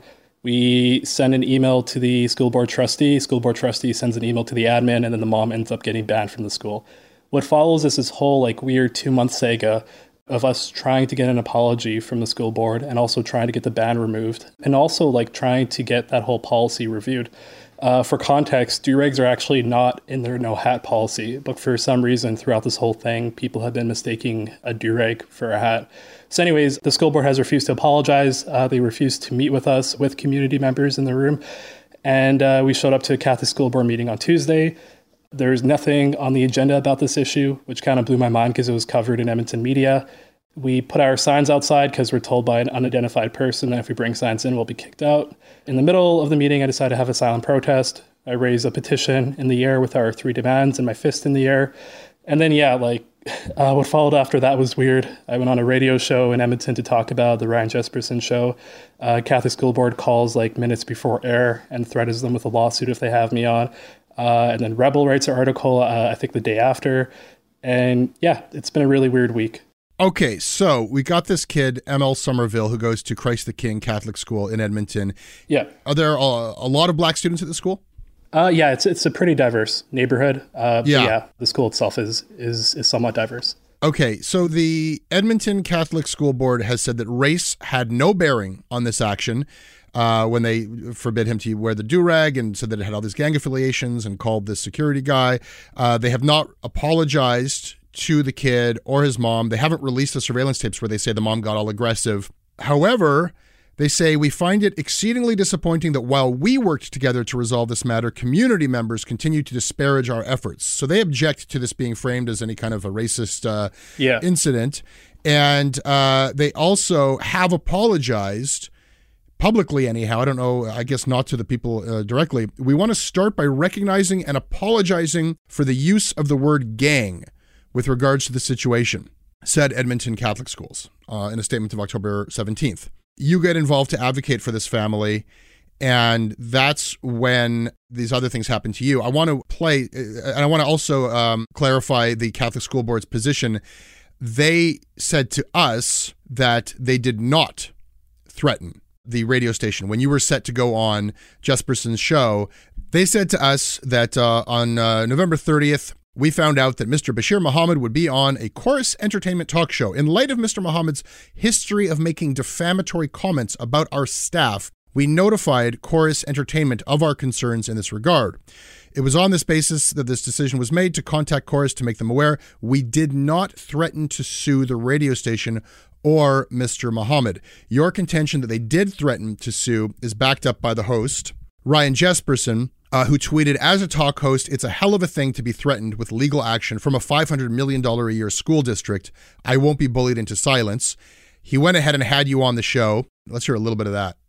We send an email to the school board trustee. School board trustee sends an email to the admin, and then the mom ends up getting banned from the school. What follows is this whole like weird two-month saga of us trying to get an apology from the school board and also trying to get the ban removed and also like trying to get that whole policy reviewed. Uh, for context, do-rags are actually not in their no-hat policy, but for some reason throughout this whole thing, people have been mistaking a do-rag for a hat. So anyways, the school board has refused to apologize. Uh, they refused to meet with us, with community members in the room. And uh, we showed up to a Catholic school board meeting on Tuesday. There's nothing on the agenda about this issue, which kind of blew my mind because it was covered in Edmonton media. We put our signs outside because we're told by an unidentified person that if we bring signs in, we'll be kicked out. In the middle of the meeting, I decided to have a silent protest. I raised a petition in the air with our three demands and my fist in the air. And then, yeah, like uh, what followed after that was weird. I went on a radio show in Edmonton to talk about the Ryan Jesperson show. Uh, Catholic School Board calls like minutes before air and threatens them with a lawsuit if they have me on. Uh, and then Rebel writes an article, uh, I think the day after. And yeah, it's been a really weird week. Okay, so we got this kid, Emil Somerville, who goes to Christ the King Catholic School in Edmonton. Yeah. Are there a, a lot of black students at the school? Uh, yeah, it's it's a pretty diverse neighborhood. Uh, yeah. yeah, the school itself is is is somewhat diverse. Okay, so the Edmonton Catholic School Board has said that race had no bearing on this action uh, when they forbid him to wear the do-rag and said that it had all these gang affiliations and called this security guy. Uh, they have not apologized to the kid or his mom. They haven't released the surveillance tapes where they say the mom got all aggressive. However, they say, we find it exceedingly disappointing that while we worked together to resolve this matter, community members continue to disparage our efforts. So they object to this being framed as any kind of a racist uh, yeah. incident. And uh, they also have apologized publicly anyhow. I don't know, I guess not to the people uh, directly. We want to start by recognizing and apologizing for the use of the word gang with regards to the situation, said Edmonton Catholic Schools uh, in a statement of October seventeenth. You get involved to advocate for this family, And that's when these other things happen to you. I want to play, and I want to also um, clarify the Catholic School Board's position. They said to us that they did not threaten the radio station. When you were set to go on Jesperson's show, they said to us that uh, on uh, November thirtieth, we found out that Mister Bashir Mohammed would be on a Chorus Entertainment talk show. In light of Mister Mohammed's history of making defamatory comments about our staff, we notified Chorus Entertainment of our concerns in this regard. It was on this basis that this decision was made to contact Chorus to make them aware. We did not threaten to sue the radio station or Mister Mohammed. Your contention that they did threaten to sue is backed up by the host, Ryan Jesperson, uh, who tweeted, as a talk host, it's a hell of a thing to be threatened with legal action from a five hundred million dollars a year school district. I won't be bullied into silence. He went ahead and had you on the show. Let's hear a little bit of that.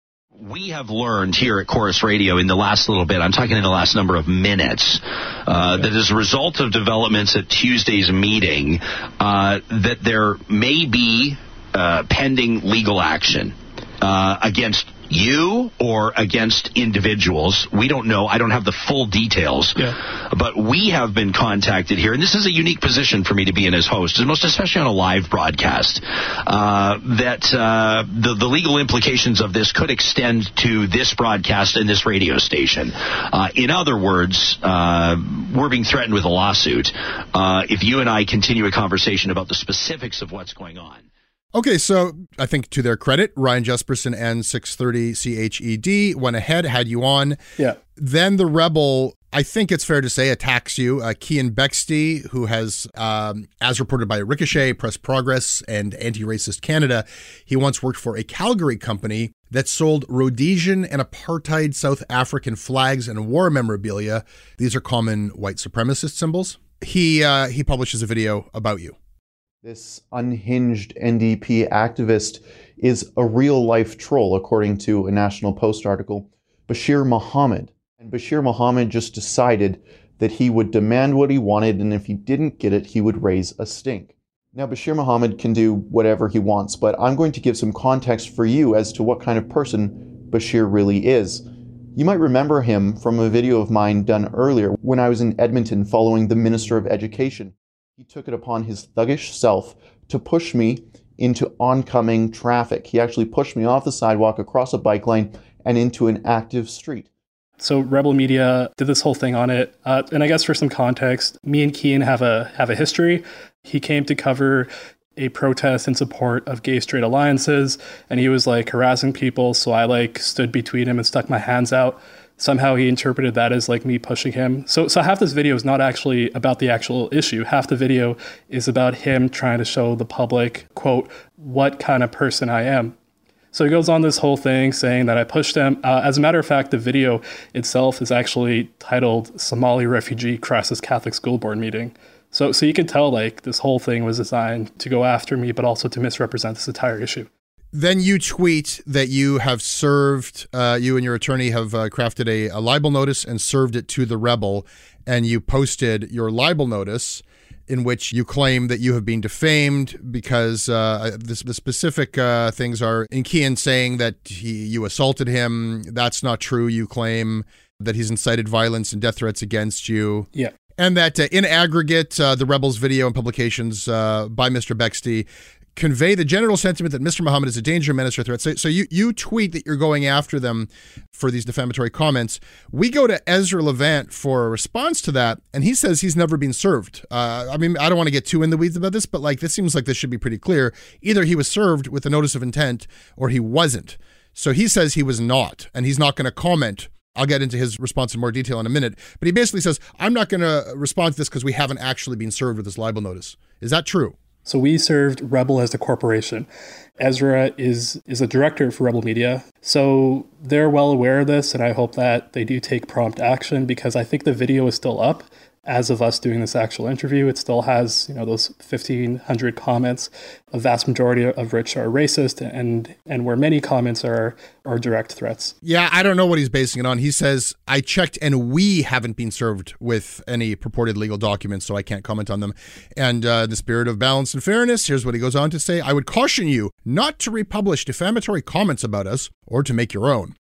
We have learned here at Chorus Radio in the last little bit, I'm talking in the last number of minutes, uh, that as a result of developments at Tuesday's meeting, uh, that there may be uh, pending legal action uh, against you or against individuals. We don't know. I don't have the full details. Yeah. But we have been contacted here, and this is a unique position for me to be in as host, most especially on a live broadcast, uh, that uh, the, the legal implications of this could extend to this broadcast and this radio station. Uh, in other words, uh, we're being threatened with a lawsuit uh, if you and I continue a conversation about the specifics of what's going on. Okay, so I think to their credit, Ryan Jesperson and six thirty C H E D went ahead, had you on. Yeah. Then the Rebel, I think it's fair to say, attacks you. Uh, Cian Bexte, who has, um, as reported by Ricochet, Press Progress, and Anti-Racist Canada, he once worked for a Calgary company that sold Rhodesian and apartheid South African flags and war memorabilia. These are common white supremacist symbols. He uh, he publishes a video about you. This unhinged N D P activist is a real-life troll, according to a National Post article. Bashir Mohammed. And Bashir Mohammed just decided that he would demand what he wanted, and if he didn't get it, he would raise a stink. Now, Bashir Mohammed can do whatever he wants, but I'm going to give some context for you as to what kind of person Bashir really is. You might remember him from a video of mine done earlier when I was in Edmonton following the Minister of Education. He took it upon his thuggish self to push me into oncoming traffic. He actually pushed me off the sidewalk, across a bike lane, and into an active street. So Rebel Media did this whole thing on it. Uh, and I guess for some context, me and Cian have a have a history. He came to cover a protest in support of gay straight alliances, and he was like harassing people. So I like stood between him and stuck my hands out. Somehow he interpreted that as like me pushing him. So so half this video is not actually about the actual issue. Half the video is about him trying to show the public, quote, what kind of person I am. So he goes on this whole thing saying that I pushed him. Uh, as a matter of fact, the video itself is actually titled Somali Refugee Crassus Catholic School Board Meeting. So so you can tell like this whole thing was designed to go after me, but also to misrepresent this entire issue. Then you tweet that you have served, uh, you and your attorney have uh, crafted a, a libel notice and served it to the Rebel, and you posted your libel notice in which you claim that you have been defamed because uh, the, the specific uh, things are in Cian saying that he, you assaulted him. That's not true. You claim that he's incited violence and death threats against you. Yeah. And that uh, in aggregate, uh, the Rebel's video and publications uh, by Mister Bexte convey the general sentiment that Mister Mohammed is a danger, menace, or threat. So, so you, you tweet that you're going after them for these defamatory comments. We go to Ezra Levant for a response to that, and he says he's never been served. Uh, I mean, I don't want to get too in the weeds about this, but like this seems like this should be pretty clear. Either he was served with a notice of intent or he wasn't. So he says he was not, and he's not going to comment. I'll get into his response in more detail in a minute. But he basically says, I'm not going to respond to this because we haven't actually been served with this libel notice. Is that true? So we served Rebel as a corporation. Ezra is is a director for Rebel Media. So they're well aware of this, and I hope that they do take prompt action because I think the video is still up. As of us doing this actual interview, it still has, you know, those fifteen hundred comments, a vast majority of which are racist, and and where many comments are are direct threats. Yeah, I don't know what he's basing it on. He says, I checked and we haven't been served with any purported legal documents, so I can't comment on them. And uh, in the spirit of balance and fairness, here's what he goes on to say. I would caution you not to republish defamatory comments about us or to make your own.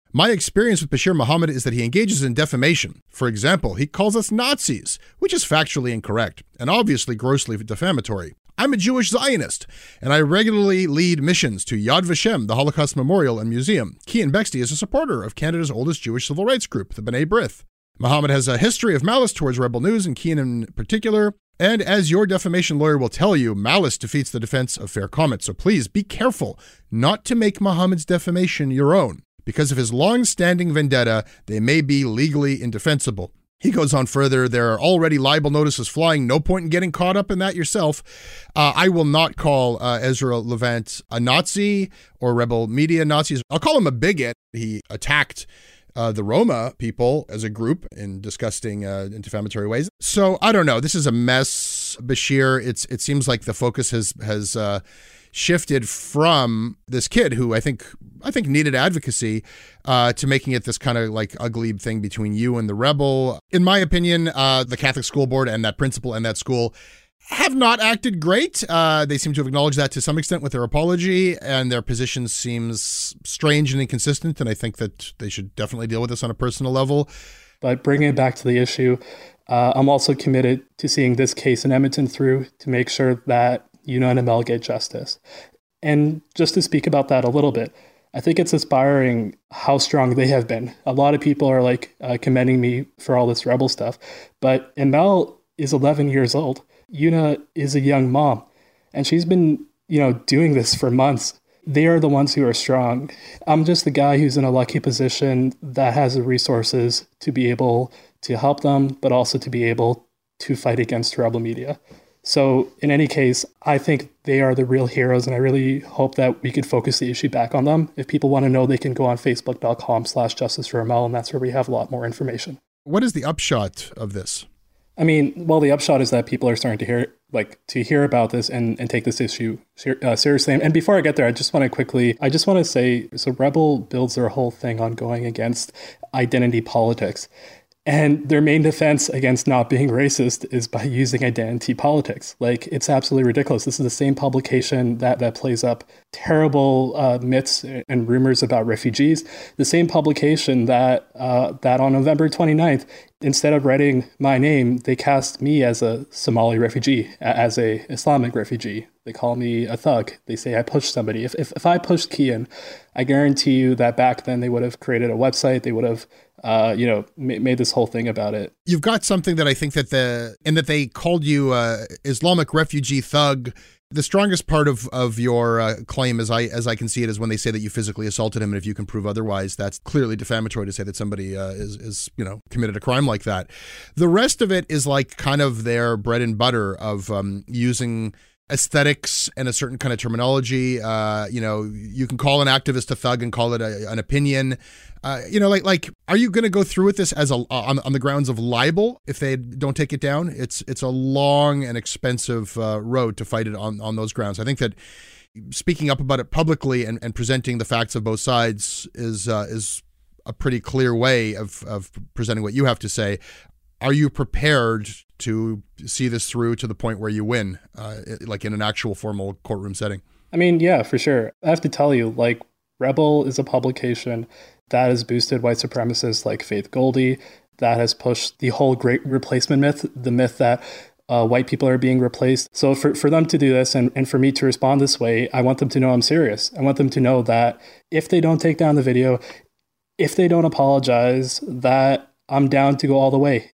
My experience with Bashir Mohammed is that he engages in defamation. For example, he calls us Nazis, which is factually incorrect and obviously grossly defamatory. I'm a Jewish Zionist, and I regularly lead missions to Yad Vashem, the Holocaust Memorial and Museum. Cian Bexley is a supporter of Canada's oldest Jewish civil rights group, the B'nai B'rith. Mohammed has a history of malice towards Rebel News, and Cian in particular. And as your defamation lawyer will tell you, malice defeats the defense of fair comment. So please be careful not to make Mohammed's defamation your own. Because of his long-standing vendetta, they may be legally indefensible. He goes on further, there are already libel notices flying. No point in getting caught up in that yourself. Uh, I will not call uh, Ezra Levant a Nazi or Rebel Media Nazis. I'll call him a bigot. He attacked uh, the Roma people as a group in disgusting uh, and defamatory ways. So I don't know. This is a mess, Bashir. It's It seems like the focus has has uh, shifted from this kid who I think I think needed advocacy uh, to making it this kind of like ugly thing between you and the rebel. In my opinion, uh, the Catholic School Board and that principal and that school have not acted great. Uh, they seem to have acknowledged that to some extent with their apology, and their position seems strange and inconsistent. And I think that they should definitely deal with this on a personal level. But bringing it back to the issue, uh, I'm also committed to seeing this case in Edmonton through to make sure that Una and Amel get justice. And just to speak about that a little bit, I think it's inspiring how strong they have been. A lot of people are like uh, commending me for all this rebel stuff, but Amel is eleven years old. Una is a young mom, and she's been, you know, doing this for months. They are the ones who are strong. I'm just the guy who's in a lucky position that has the resources to be able to help them, but also to be able to fight against rebel media. So in any case, I think they are the real heroes, and I really hope that we can focus the issue back on them. If people want to know, they can go on facebook.com slash justice for Amel, and that's where we have a lot more information. What is the upshot of this? I mean, well, the upshot is that people are starting to hear, like, to hear about this and, and take this issue ser- uh, seriously. And before I get there, I just want to quickly, I just want to say, so Rebel builds their whole thing on going against identity politics. And their main defense against not being racist is by using identity politics. Like, it's absolutely ridiculous. This is the same publication that, that plays up terrible uh, myths and rumors about refugees. The same publication that uh, that on November twenty-ninth, instead of writing my name, they cast me as a Somali refugee, as a Islamic refugee. They call me a thug. They say I pushed somebody. If if, if I pushed Cian, I guarantee you that back then they would have created a website. They would have Uh, you know, ma- made this whole thing about it. You've got something that I think that the, and that they called you uh, Islamic refugee thug. The strongest part of, of your uh, claim, as I as I can see it, is when they say that you physically assaulted him, and if you can prove otherwise, that's clearly defamatory to say that somebody uh, is, is, you know, committed a crime like that. The rest of it is like kind of their bread and butter of um, using aesthetics and a certain kind of terminology. Uh, you know, you can call an activist a thug and call it a, an opinion. Uh, you know, like, like, are you going to go through with this as a on, on the grounds of libel if they don't take it down? It's it's a long and expensive uh, road to fight it on, on those grounds. I think that speaking up about it publicly and, and presenting the facts of both sides is uh, is a pretty clear way of of presenting what you have to say. Are you prepared to see this through to the point where you win, uh, like in an actual formal courtroom setting? I mean, yeah, for sure. I have to tell you, like, Rebel is a publication that has boosted white supremacists like Faith Goldy, that has pushed the whole great replacement myth, the myth that uh, white people are being replaced. So for, for them to do this and, and for me to respond this way, I want them to know I'm serious. I want them to know that if they don't take down the video, if they don't apologize, that I'm down to go all the way.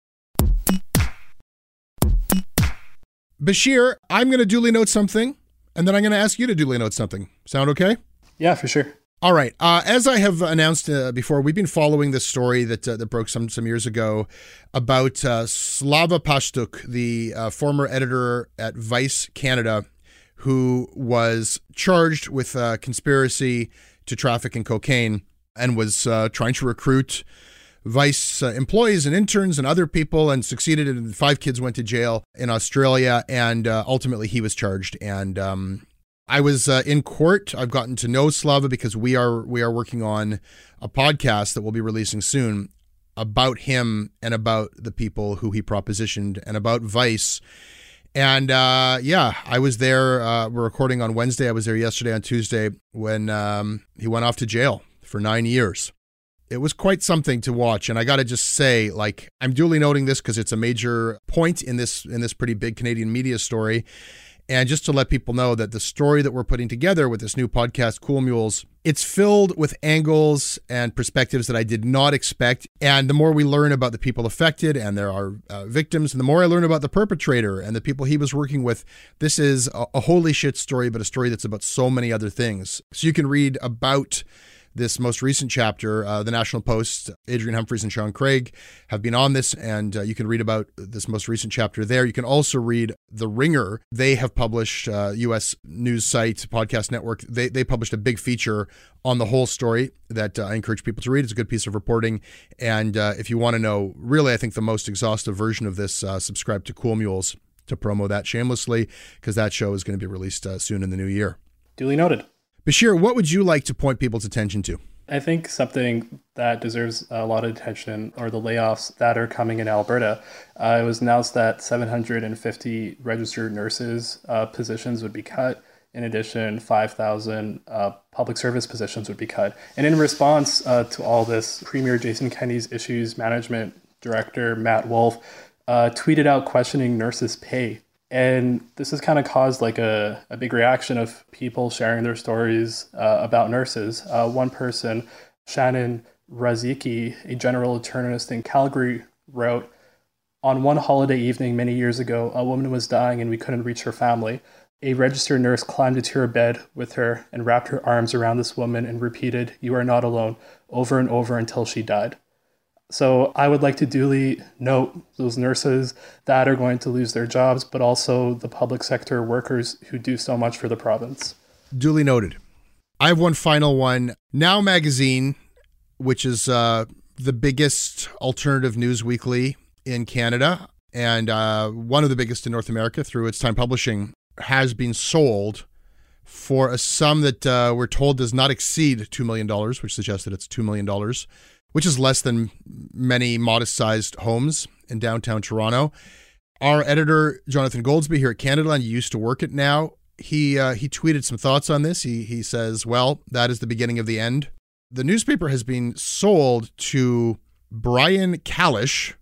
Bashir, I'm going to duly note something, and then I'm going to ask you to duly note something. Sound okay? Yeah, for sure. All right. Uh, as I have announced uh, before, we've been following this story that uh, that broke some some years ago about uh, Slava Pastuk, the uh, former editor at Vice Canada, who was charged with uh, conspiracy to traffic in cocaine and was uh, trying to recruit Vice uh, employees and interns and other people, and succeeded. And five kids went to jail in Australia, and uh, ultimately he was charged. And um, I was uh, in court. I've gotten to know Slava because we are we are working on a podcast that we'll be releasing soon about him and about the people who he propositioned and about Vice. And uh, yeah, I was there. Uh, we're recording on Wednesday. I was there yesterday on Tuesday when um, he went off to jail for nine years. it was quite something to watch. And I got to just say, like, I'm duly noting this because it's a major point in this in this pretty big Canadian media story. And just to let people know that the story that we're putting together with this new podcast, Cool Mules, it's filled with angles and perspectives that I did not expect. And the more we learn about the people affected, and there are uh, victims, and the more I learn about the perpetrator and the people he was working with, this is a, a holy shit story, but a story that's about so many other things. So you can read about this most recent chapter. Uh, the National Post, Adrian Humphreys and Sean Craig have been on this, and uh, you can read about this most recent chapter there. You can also read The Ringer. They have published, uh, U S news site, podcast network, they, they published a big feature on the whole story that uh, I encourage people to read. It's a good piece of reporting. And uh, if you want to know, really, I think the most exhaustive version of this, uh, subscribe to Cool Mules to promo that shamelessly, because that show is going to be released uh, soon in the new year. Duly noted. Bashir, what would you like to point people's attention to? I think something that deserves a lot of attention are the layoffs that are coming in Alberta. Uh, it was announced that seven hundred fifty registered nurses uh, positions would be cut. In addition, five thousand uh, public service positions would be cut. And in response uh, to all this, Premier Jason Kenney's Issues Management Director, Matt Wolf, uh, tweeted out questioning nurses' pay. And this has kind of caused like a, a big reaction of people sharing their stories uh, about nurses. Uh, one person, Shannon Raziki, a general internist in Calgary, wrote, "On one holiday evening many years ago, a woman was dying and we couldn't reach her family. A registered nurse climbed into her bed with her and wrapped her arms around this woman and repeated, 'You are not alone,' over and over until she died." So I would like to duly note those nurses that are going to lose their jobs, but also the public sector workers who do so much for the province. Duly noted. I have one final one. Now Magazine, which is uh, the biggest alternative news weekly in Canada and uh, one of the biggest in North America through its time publishing, has been sold for a sum that uh, we're told does not exceed two million dollars, which suggests that it's two million dollars. Which is less than many modest-sized homes in downtown Toronto. Our editor, Jonathan Goldsby here at Canadaland, used to work at Now. He uh, he tweeted some thoughts on this. He he says, well, that is the beginning of the end. The newspaper has been sold to Brian Kalish,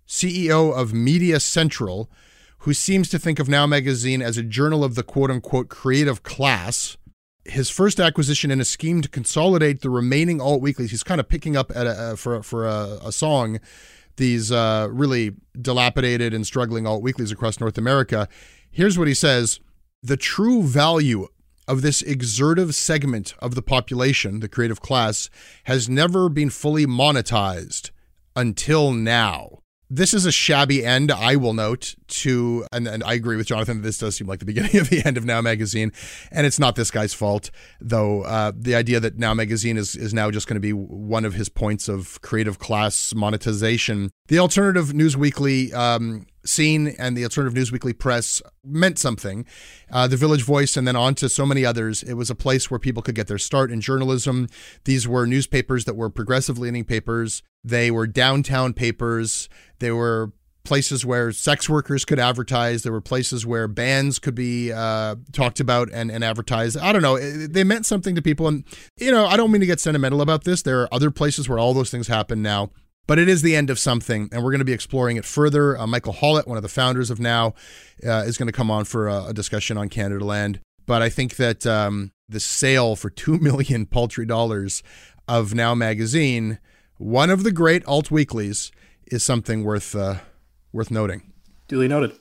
C E O of Media Central, who seems to think of Now Magazine as a journal of the quote-unquote creative class. His first acquisition in a scheme to consolidate the remaining alt weeklies. He's kind of picking up at a, for for a, a song these uh, really dilapidated and struggling alt weeklies across North America. Here's what he says: "The true value of this exertive segment of the population, the creative class, has never been fully monetized until now." This is a shabby end, I will note, to, and, and I agree with Jonathan that this does seem like the beginning of the end of Now Magazine, and it's not this guy's fault, though. Uh, the idea that Now Magazine is, is now just going to be one of his points of creative class monetization. The alternative news weekly um, scene and the alternative news weekly press meant something. Uh, the Village Voice and then on to so many others. It was a place where people could get their start in journalism. These were newspapers that were progressive leaning papers. They were downtown papers. They were places where sex workers could advertise. There were places where bands could be uh, talked about and, and advertised. I don't know. They meant something to people. And, you know, I don't mean to get sentimental about this. There are other places where all those things happen now. But it is the end of something, and we're going to be exploring it further. Uh, Michael Hollett, one of the founders of Now, uh, is going to come on for a, a discussion on Canadaland. But I think that um, the sale for two million paltry dollars of Now Magazine, one of the great alt weeklies, is something worth uh, worth noting. Duly noted.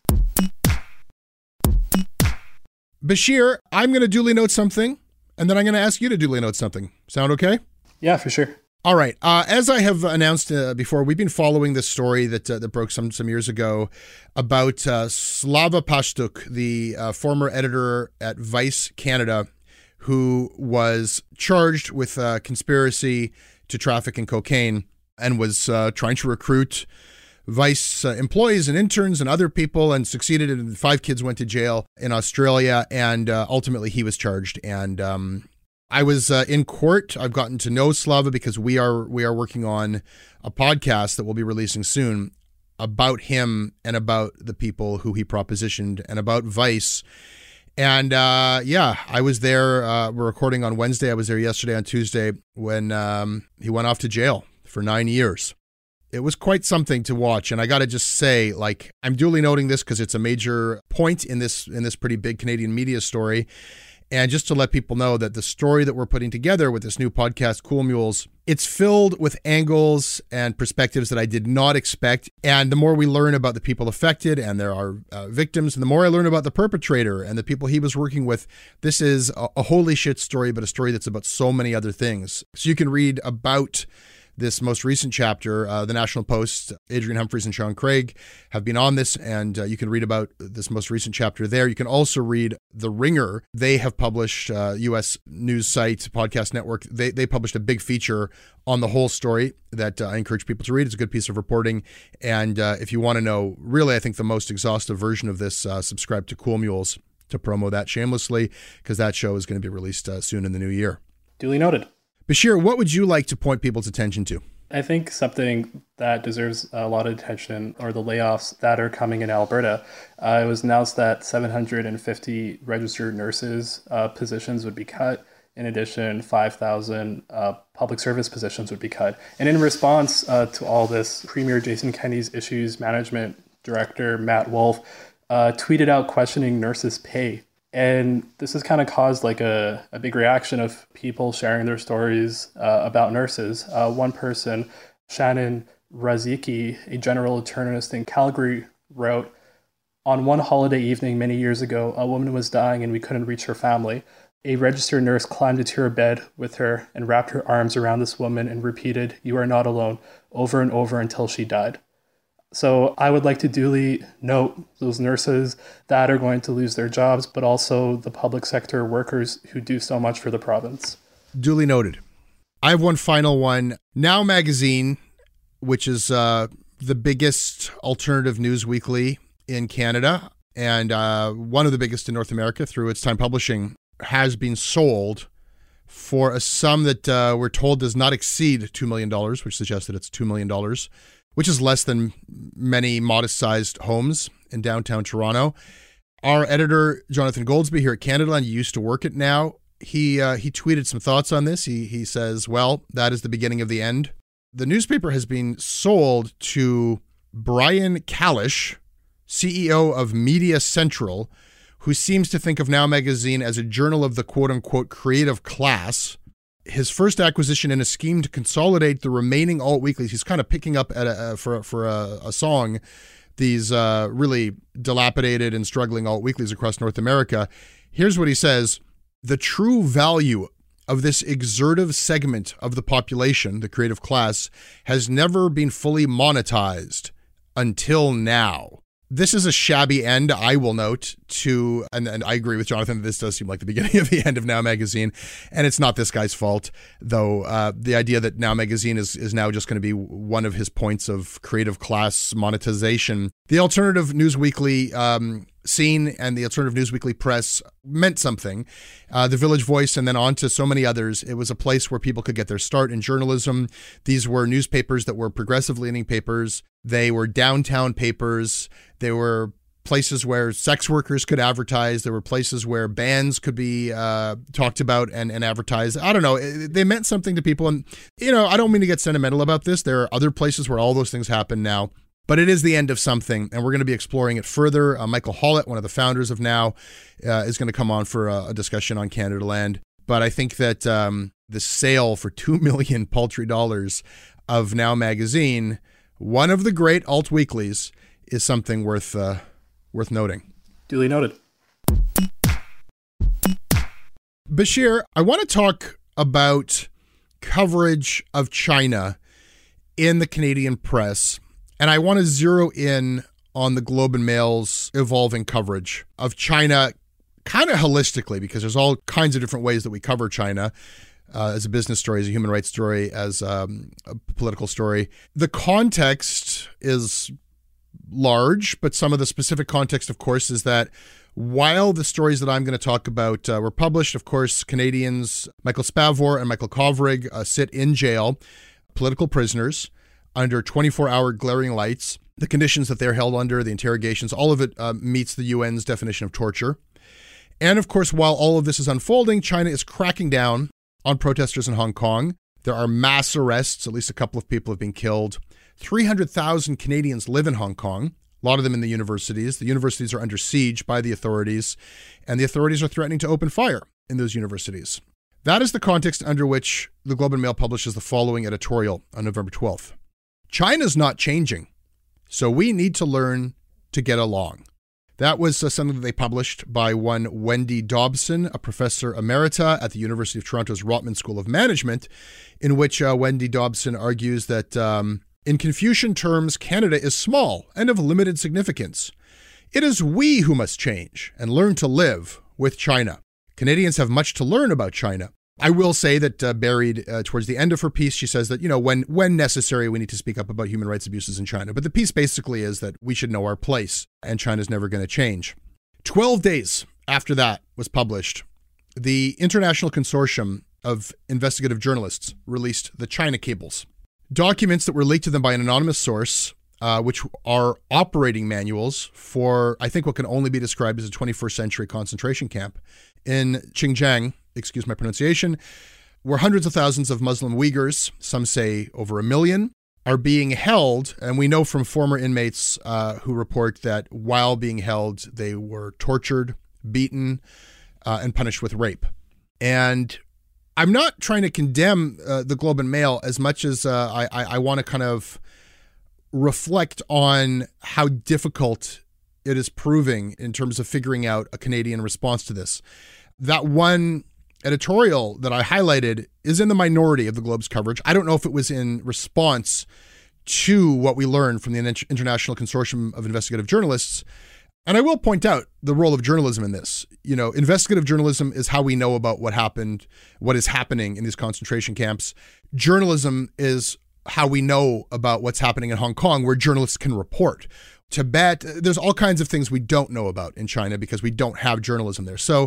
Bashir, I'm going to duly note something, and then I'm going to ask you to duly note something. Sound okay? Yeah, for sure. All right. Uh, as I have announced uh, before, we've been following this story that uh, that broke some some years ago about uh, Slava Pastuk, the uh, former editor at Vice Canada, who was charged with uh, conspiracy to traffic in cocaine and was uh, trying to recruit Vice uh, employees and interns and other people, and succeeded. And five kids went to jail in Australia, and uh, ultimately he was charged. And um, I was uh, in court. I've gotten to know Slava because we are we are working on a podcast that we'll be releasing soon about him and about the people who he propositioned and about Vice. And uh, yeah, I was there. Uh, we're recording on Wednesday. I was there yesterday on Tuesday when um, he went off to jail for nine years. It was quite something to watch. And I got to just say, like, I'm duly noting this because it's a major point in this in this pretty big Canadian media story. And just to let people know that the story that we're putting together with this new podcast, Cool Mules, it's filled with angles and perspectives that I did not expect. And the more we learn about the people affected, and there are uh, victims, and the more I learn about the perpetrator and the people he was working with, this is a, a holy shit story, but a story that's about so many other things. So you can read about this most recent chapter. Uh, the National Post, Adrian Humphreys and Sean Craig have been on this, and uh, you can read about this most recent chapter there. You can also read The Ringer. They have published, uh, U S news site, podcast network, they, they published a big feature on the whole story that uh, I encourage people to read. It's a good piece of reporting. And uh, if you want to know, really, I think the most exhaustive version of this, uh, subscribe to Cool Mules to promo that shamelessly, because that show is going to be released uh, soon in the new year. Duly noted. Bashir, what would you like to point people's attention to? I think something that deserves a lot of attention are the layoffs that are coming in Alberta. Uh, it was announced that seven hundred fifty registered nurses uh, positions would be cut. In addition, five thousand uh, public service positions would be cut. And in response uh, to all this, Premier Jason Kenney's Issues Management Director, Matt Wolf, uh, tweeted out questioning nurses' pay. And this has kind of caused like a, a big reaction of people sharing their stories uh, about nurses. Uh, one person, Shannon Raziki, a general internist in Calgary, wrote, "On one holiday evening many years ago, a woman was dying and we couldn't reach her family. A registered nurse climbed into her bed with her and wrapped her arms around this woman and repeated, 'You are not alone,' over and over until she died." So I would like to duly note those nurses that are going to lose their jobs, but also the public sector workers who do so much for the province. Duly noted. I have one final one. Now Magazine, which is uh, the biggest alternative news weekly in Canada and uh, one of the biggest in North America through its time publishing, has been sold for a sum that uh, we're told does not exceed two million dollars, which suggests that it's two million dollars. Which is less than many modest-sized homes in downtown Toronto. Our editor, Jonathan Goldsby here at Canadaland, used to work at Now. He uh, he tweeted some thoughts on this. He he says, well, that is the beginning of the end. The newspaper has been sold to Brian Kalish, C E O of Media Central, who seems to think of Now Magazine as a journal of the quote-unquote creative class. His first acquisition in a scheme to consolidate the remaining alt weeklies. He's kind of picking up at a, for for a, a song these uh, really dilapidated and struggling alt weeklies across North America. Here's what he says: "The true value of this exertive segment of the population, the creative class, has never been fully monetized until now." This is a shabby end, I will note, to, and, and I agree with Jonathan, that this does seem like the beginning of the end of Now Magazine, and it's not this guy's fault, though uh, the idea that Now Magazine is, is now just going to be one of his points of creative class monetization. The alternative news weekly um, scene and the alternative news weekly press meant something. Uh, the Village Voice and then on to so many others. It was a place where people could get their start in journalism. These were newspapers that were progressive leaning papers. They were downtown papers. They were places where sex workers could advertise. There were places where bands could be uh, talked about and, and advertised. I don't know. They meant something to people. And, you know, I don't mean to get sentimental about this. There are other places where all those things happen now. But it is the end of something, and we're going to be exploring it further. Uh, Michael Hollett, one of the founders of Now, uh, is going to come on for a, a discussion on Canadaland. But I think that um, the sale for two million paltry dollars of Now Magazine, one of the great alt weeklies, is something worth uh, worth noting. Duly noted. Bashir, I want to talk about coverage of China in the Canadian press. And I want to zero in on the Globe and Mail's evolving coverage of China kind of holistically, because there's all kinds of different ways that we cover China uh, as a business story, as a human rights story, as um, a political story. The context is large, but some of the specific context, of course, is that while the stories that I'm going to talk about uh, were published, of course, Canadians Michael Spavor and Michael Kovrig uh, sit in jail, political prisoners, under twenty-four hour glaring lights. The conditions that they're held under, the interrogations, all of it uh, meets the U N's definition of torture. And of course, while all of this is unfolding, China is cracking down on protesters in Hong Kong. There are mass arrests. At least a couple of people have been killed. three hundred thousand Canadians live in Hong Kong, a lot of them in the universities. The universities are under siege by the authorities, and the authorities are threatening to open fire in those universities. That is the context under which the Globe and Mail publishes the following editorial on November twelfth. China's not changing, so we need to learn to get along. That was uh, something that they published by one Wendy Dobson, a professor emerita at the University of Toronto's Rotman School of Management, in which uh, Wendy Dobson argues that um, in Confucian terms, Canada is small and of limited significance. It is we who must change and learn to live with China. Canadians have much to learn about China. I will say that uh, buried uh, towards the end of her piece, she says that, you know, when when necessary, we need to speak up about human rights abuses in China. But the piece basically is that we should know our place, and China's never going to change. Twelve days after that was published, the International Consortium of Investigative Journalists released the China Cables, documents that were leaked to them by an anonymous source, uh, which are operating manuals for, I think, what can only be described as a twenty-first century concentration camp in Xinjiang, excuse my pronunciation, where hundreds of thousands of Muslim Uyghurs, some say over a million, are being held. And we know from former inmates uh, who report that while being held, they were tortured, beaten, uh, and punished with rape. And I'm not trying to condemn uh, the Globe and Mail as much as uh, I, I, I want to kind of reflect on how difficult it is proving in terms of figuring out a Canadian response to this. That one editorial that I highlighted is in the minority of the Globe's coverage. I don't know if it was in response to what we learned from the International Consortium of Investigative Journalists. And I will point out the role of journalism in this. You know, investigative journalism is how we know about what happened, what is happening in these concentration camps. Journalism is how we know about what's happening in Hong Kong, where journalists can report. Tibet, there's all kinds of things we don't know about in China because we don't have journalism there. So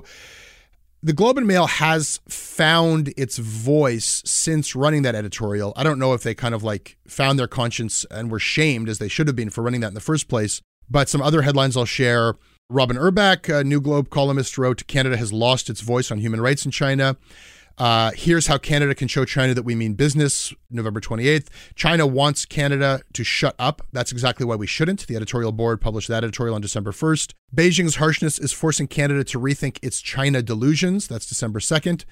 the Globe and Mail has found its voice since running that editorial. I don't know if they kind of like found their conscience and were shamed as they should have been for running that in the first place. But some other headlines I'll share. Robin Urbach, a New Globe columnist, wrote, Canada has lost its voice on human rights in China. Uh, here's how Canada can show China that we mean business, November twenty-eighth. China wants Canada to shut up. That's exactly why we shouldn't. The editorial board published that editorial on December first. Beijing's harshness is forcing Canada to rethink its China delusions. That's December second.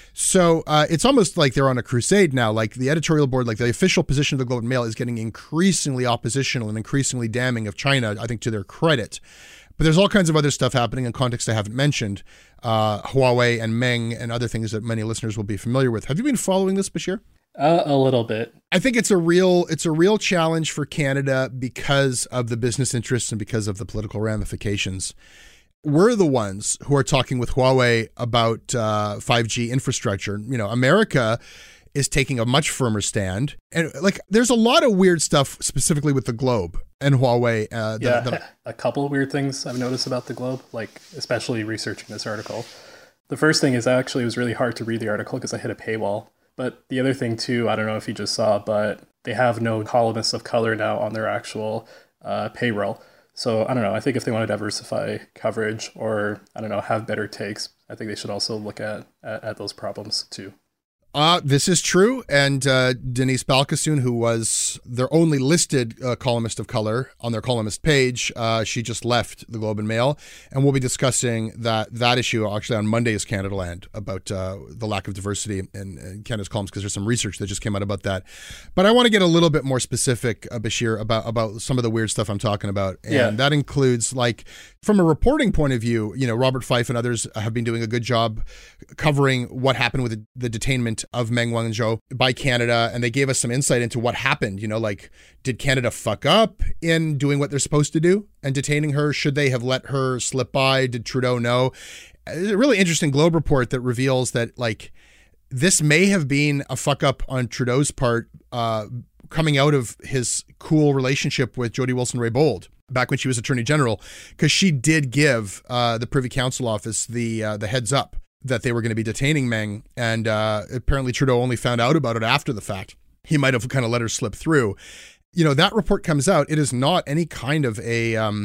So uh, it's almost like they're on a crusade now. Like the editorial board, like the official position of the Globe and Mail is getting increasingly oppositional and increasingly damning of China, I think to their credit. But there's all kinds of other stuff happening in context I haven't mentioned. Uh, Huawei and Meng and other things that many listeners will be familiar with. Have you been following this, Bashir? Uh, a little bit. I think it's a real it's a real challenge for Canada because of the business interests and because of the political ramifications. We're the ones who are talking with Huawei about uh, five G infrastructure. You know, America is taking a much firmer stand. And like, there's a lot of weird stuff specifically with the Globe and Huawei. Uh, yeah, that, that... a couple of weird things I've noticed about the Globe, like especially researching this article. The first thing is actually it was really hard to read the article because I hit a paywall. But the other thing too, I don't know if you just saw, but they have no columnists of color now on their actual uh, payroll. So I don't know, I think if they want to diversify coverage or, I don't know, have better takes, I think they should also look at, at, at those problems too. Uh, this is true. And uh, Denise Balkasoon, who was their only listed uh, columnist of color on their columnist page, uh, she just left the Globe and Mail. And we'll be discussing that that issue actually on Monday's Canada Land about uh, the lack of diversity in, in Canada's columns, because there's some research that just came out about that. But I want to get a little bit more specific, uh, Bashir, about, about some of the weird stuff I'm talking about. And yeah. that includes, like, from a reporting point of view, you know, Robert Fife and others have been doing a good job covering what happened with the, the detainment of Meng Wanzhou by Canada, and they gave us some insight into what happened. You know, like, did Canada fuck up in doing what they're supposed to do and detaining her? Should they have let her slip by? Did Trudeau know? It's a really interesting Globe report that reveals that, like, this may have been a fuck up on Trudeau's part, uh, coming out of his cool relationship with Jody Wilson-Raybould back when she was Attorney General, because she did give uh, the Privy Council office the uh, the heads up that they were going to be detaining Meng. And uh, apparently Trudeau only found out about it after the fact. He might have kind of let her slip through. You know, that report comes out. It is not any kind of a um,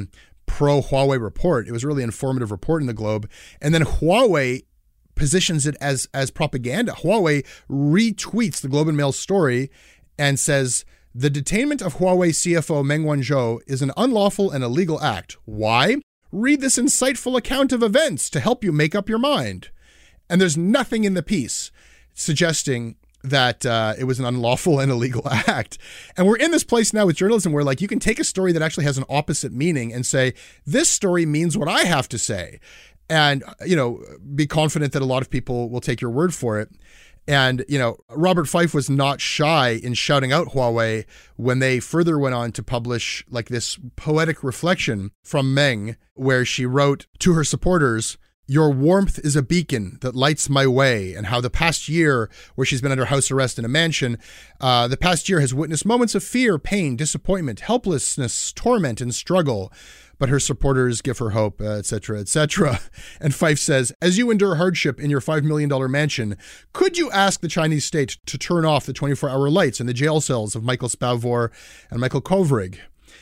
pro-Huawei report. It was a really informative report in the Globe. And then Huawei positions it as, as propaganda. Huawei retweets the Globe and Mail story and says, the detainment of Huawei C F O Meng Wanzhou is an unlawful and illegal act. Why? Read this insightful account of events to help you make up your mind. And there's nothing in the piece suggesting that uh, it was an unlawful and illegal act. And we're in this place now with journalism where, like, you can take a story that actually has an opposite meaning and say, this story means what I have to say. And, you know, be confident that a lot of people will take your word for it. And, you know, Robert Fife was not shy in shouting out Huawei when they further went on to publish like this poetic reflection from Meng, where she wrote to her supporters, your warmth is a beacon that lights my way, and how the past year, where she's been under house arrest in a mansion, uh, the past year has witnessed moments of fear, pain, disappointment, helplessness, torment, and struggle. But her supporters give her hope, uh, et cetera, et cetera. And Fife says, as you endure hardship in your five million dollars mansion, could you ask the Chinese state to turn off the twenty-four hour lights in the jail cells of Michael Spavor and Michael Kovrig?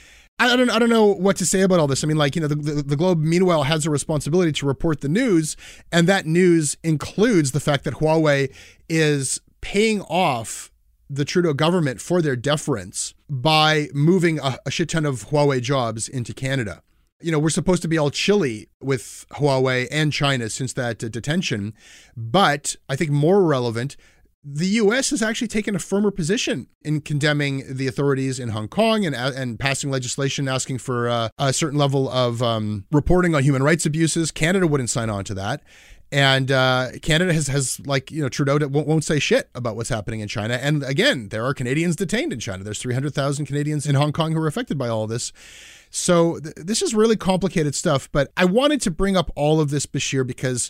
I don't I don't know what to say about all this. I mean, like, you know, the, the, the Globe, meanwhile, has a responsibility to report the news. And that news includes the fact that Huawei is paying off the Trudeau government for their deference by moving a, a shit ton of Huawei jobs into Canada. You know, we're supposed to be all chilly with Huawei and China since that uh, detention. But I think more relevant, the U S has actually taken a firmer position in condemning the authorities in Hong Kong and and passing legislation asking for uh, a certain level of um, reporting on human rights abuses. Canada wouldn't sign on to that. And uh, Canada has, has like, you know, Trudeau won't, won't say shit about what's happening in China. And again, there are Canadians detained in China. There's three hundred thousand Canadians in Hong Kong who are affected by all this. So th- this is really complicated stuff. But I wanted to bring up all of this, Bashir, because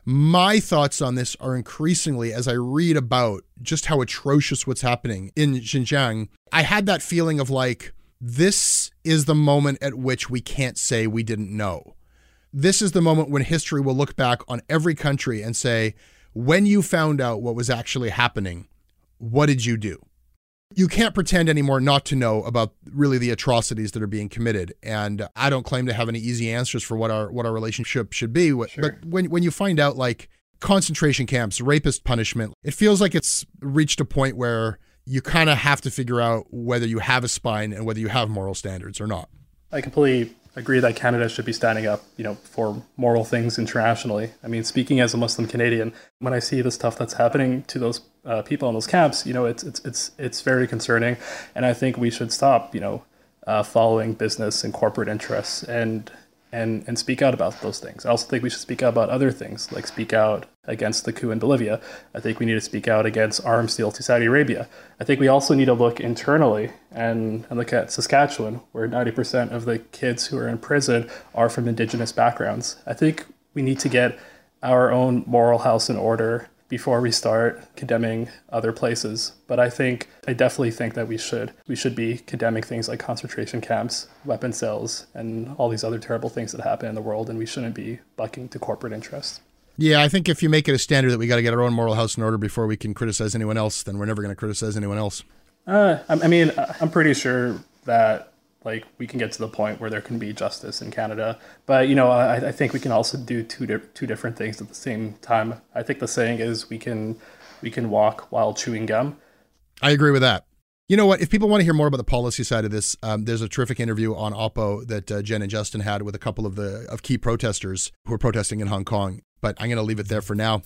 my thoughts on this are increasingly, as I read about just how atrocious what's happening in Xinjiang, I had that feeling of like, this is the moment at which we can't say we didn't know. This is the moment when history will look back on every country and say, when you found out what was actually happening, what did you do? You can't pretend anymore not to know about really the atrocities that are being committed. And I don't claim to have any easy answers for what our what our relationship should be. Sure. But when when you find out like concentration camps, rapist punishment, it feels like it's reached a point where you kind of have to figure out whether you have a spine and whether you have moral standards or not. I completely agree that Canada should be standing up, you know, for moral things internationally. I mean, speaking as a Muslim Canadian, when I see the stuff that's happening to those uh, people in those camps, you know, it's it's it's it's very concerning, and I think we should stop, you know, uh, following business and corporate interests and and and speak out about those things. I also think we should speak out about other things, like speak out against the coup in Bolivia. I think we need to speak out against arms deal to Saudi Arabia. I think we also need to look internally and, and look at Saskatchewan, where ninety percent of the kids who are in prison are from Indigenous backgrounds. I think we need to get our own moral house in order before we start condemning other places. But I think, I definitely think that we should we should be condemning things like concentration camps, weapon cells, and all these other terrible things that happen in the world, and we shouldn't be bucking to corporate interests. Yeah, I think if you make it a standard that we got to get our own moral house in order before we can criticize anyone else, then we're never going to criticize anyone else. Uh, I mean, I'm pretty sure that like we can get to the point where there can be justice in Canada, but you know, I, I think we can also do two di- two different things at the same time. I think the saying is we can we can walk while chewing gum. I agree with that. You know what? If people want to hear more about the policy side of this, um, there's a terrific interview on Oppo that uh, Jen and Justin had with a couple of the of key protesters who are protesting in Hong Kong. But I'm going to leave it there for now.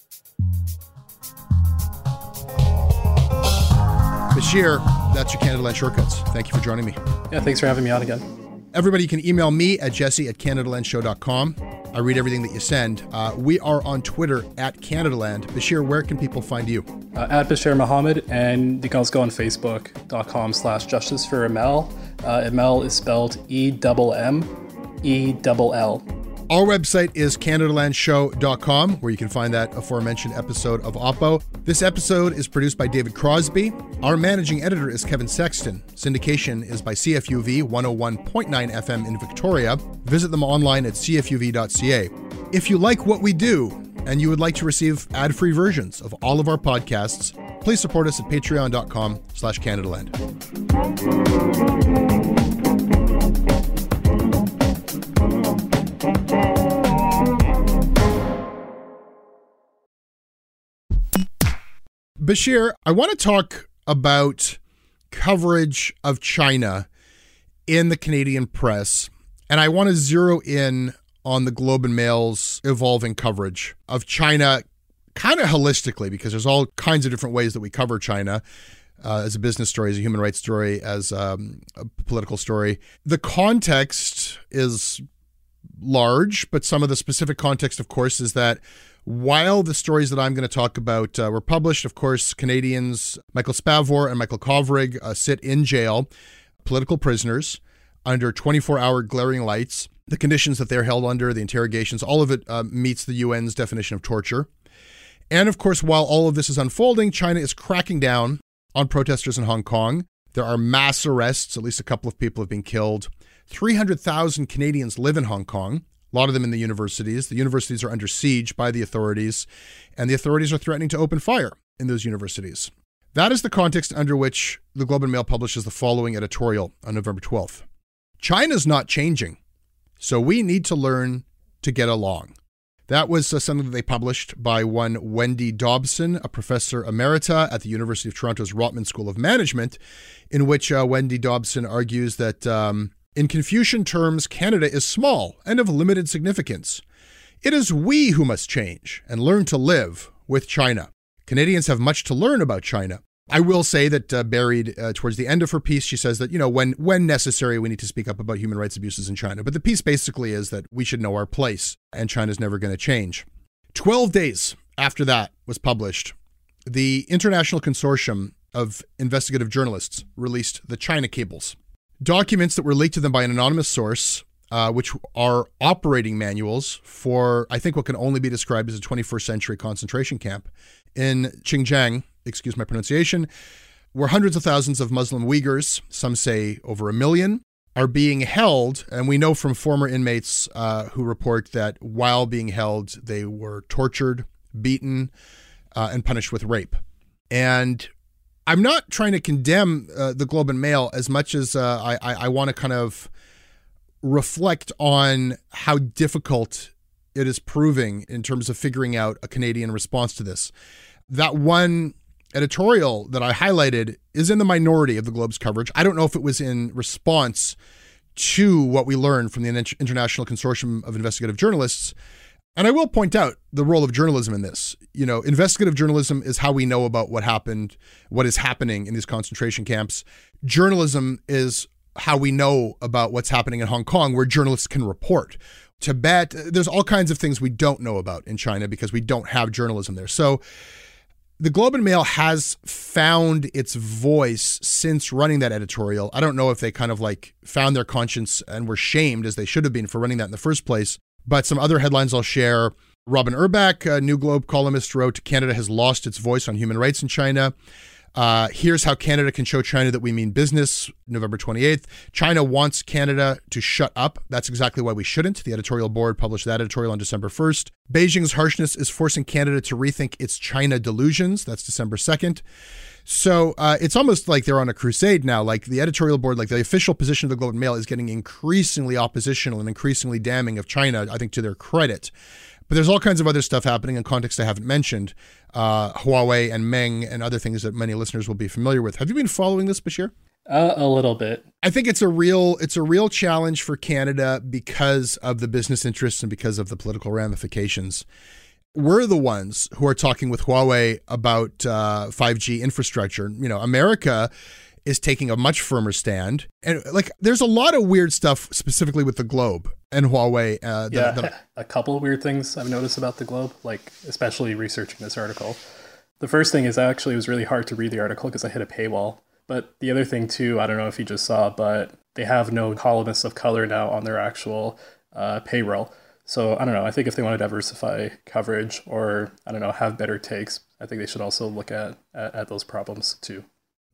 Bashir, that's your Canada Land Shortcuts. Thank you for joining me. Yeah, thanks for having me on again. Everybody can email me at jesse at canadalandshow dot com. I read everything that you send. Uh, we are on Twitter at CanadaLand. Bashir, where can people find you? Uh, at Bashir Mohammed, and you can also go on facebook.com slash justice for Emel. Uh, Emel is spelled E double M E double L. Our website is canada land show dot com, where you can find that aforementioned episode of Oppo. This episode is produced by David Crosby. Our managing editor is Kevin Sexton. Syndication is by C F U V one oh one point nine F M in Victoria. Visit them online at c f u v dot c a. If you like what we do and you would like to receive ad-free versions of all of our podcasts, please support us at patreon.com slash CanadaLand. Bashir, I want to talk about coverage of China in the Canadian press, and I want to zero in on the Globe and Mail's evolving coverage of China kind of holistically, because there's all kinds of different ways that we cover China. Uh, as a business story, as a human rights story, as um, a political story. The context is large, but some of the specific context, of course, is that while the stories that I'm going to talk about uh, were published, of course, Canadians Michael Spavor and Michael Kovrig uh, sit in jail, political prisoners, under twenty-four hour glaring lights. The conditions that they're held under, the interrogations, all of it uh, meets the U N's definition of torture. And of course, while all of this is unfolding, China is cracking down on protesters in Hong Kong. There are mass arrests. At least a couple of people have been killed. three hundred thousand Canadians live in Hong Kong, a lot of them in the universities. The universities are under siege by the authorities, and the authorities are threatening to open fire in those universities. That is the context under which the Globe and Mail publishes the following editorial on November twelfth. China's not changing, so we need to learn to get along. That was uh, something that they published by one Wendy Dobson, a professor emerita at the University of Toronto's Rotman School of Management, in which uh, Wendy Dobson argues that um, in Confucian terms, Canada is small and of limited significance. It is we who must change and learn to live with China. Canadians have much to learn about China. I will say that uh, buried uh, towards the end of her piece, she says that, you know, when when necessary, we need to speak up about human rights abuses in China. But the piece basically is that we should know our place, and China's never going to change. Twelve days after that was published, the International Consortium of Investigative Journalists released the China Cables, documents that were leaked to them by an anonymous source, uh, which are operating manuals for, I think, what can only be described as a twenty-first century concentration camp in Xinjiang, excuse my pronunciation, where hundreds of thousands of Muslim Uyghurs, some say over a million, are being held. And we know from former inmates uh, who report that while being held, they were tortured, beaten, uh, and punished with rape. And I'm not trying to condemn uh, the Globe and Mail as much as uh, I, I, I want to kind of reflect on how difficult it is proving in terms of figuring out a Canadian response to this. That one editorial that I highlighted is in the minority of the Globe's coverage. I don't know if it was in response to what we learned from the International Consortium of Investigative Journalists. And I will point out the role of journalism in this. You know, investigative journalism is how we know about what happened, what is happening in these concentration camps. Journalism is how we know about what's happening in Hong Kong, where journalists can report. Tibet, there's all kinds of things we don't know about in China because we don't have journalism there. So the Globe and Mail has found its voice since running that editorial. I don't know if they kind of like found their conscience and were shamed, as they should have been, for running that in the first place. But some other headlines I'll share. Robin Urbach, a New Globe columnist, wrote, Canada has lost its voice on human rights in China. Uh, here's how Canada can show China that we mean business, November twenty-eighth. China wants Canada to shut up. That's exactly why we shouldn't. The editorial board published that editorial on December first. Beijing's harshness is forcing Canada to rethink its China delusions. That's December second. So uh, it's almost like they're on a crusade now. Like the editorial board, like the official position of the Globe and Mail is getting increasingly oppositional and increasingly damning of China, I think, to their credit. But there's all kinds of other stuff happening in context I haven't mentioned. Uh, Huawei and Meng and other things that many listeners will be familiar with. Have you been following this, Bashir? Uh, a little bit. I think it's a real it's a real challenge for Canada because of the business interests and because of the political ramifications. We're the ones who are talking with Huawei about uh, five G infrastructure. You know, America is taking a much firmer stand. And like, there's a lot of weird stuff specifically with the Globe and Huawei. Uh, yeah, that, that... a couple of weird things I've noticed about the Globe, like especially researching this article. The first thing is actually it was really hard to read the article because I hit a paywall. But the other thing too, I don't know if you just saw, but they have no columnists of color now on their actual uh, payroll. So I don't know, I think if they want to diversify coverage or, I don't know, have better takes, I think they should also look at, at, at those problems too.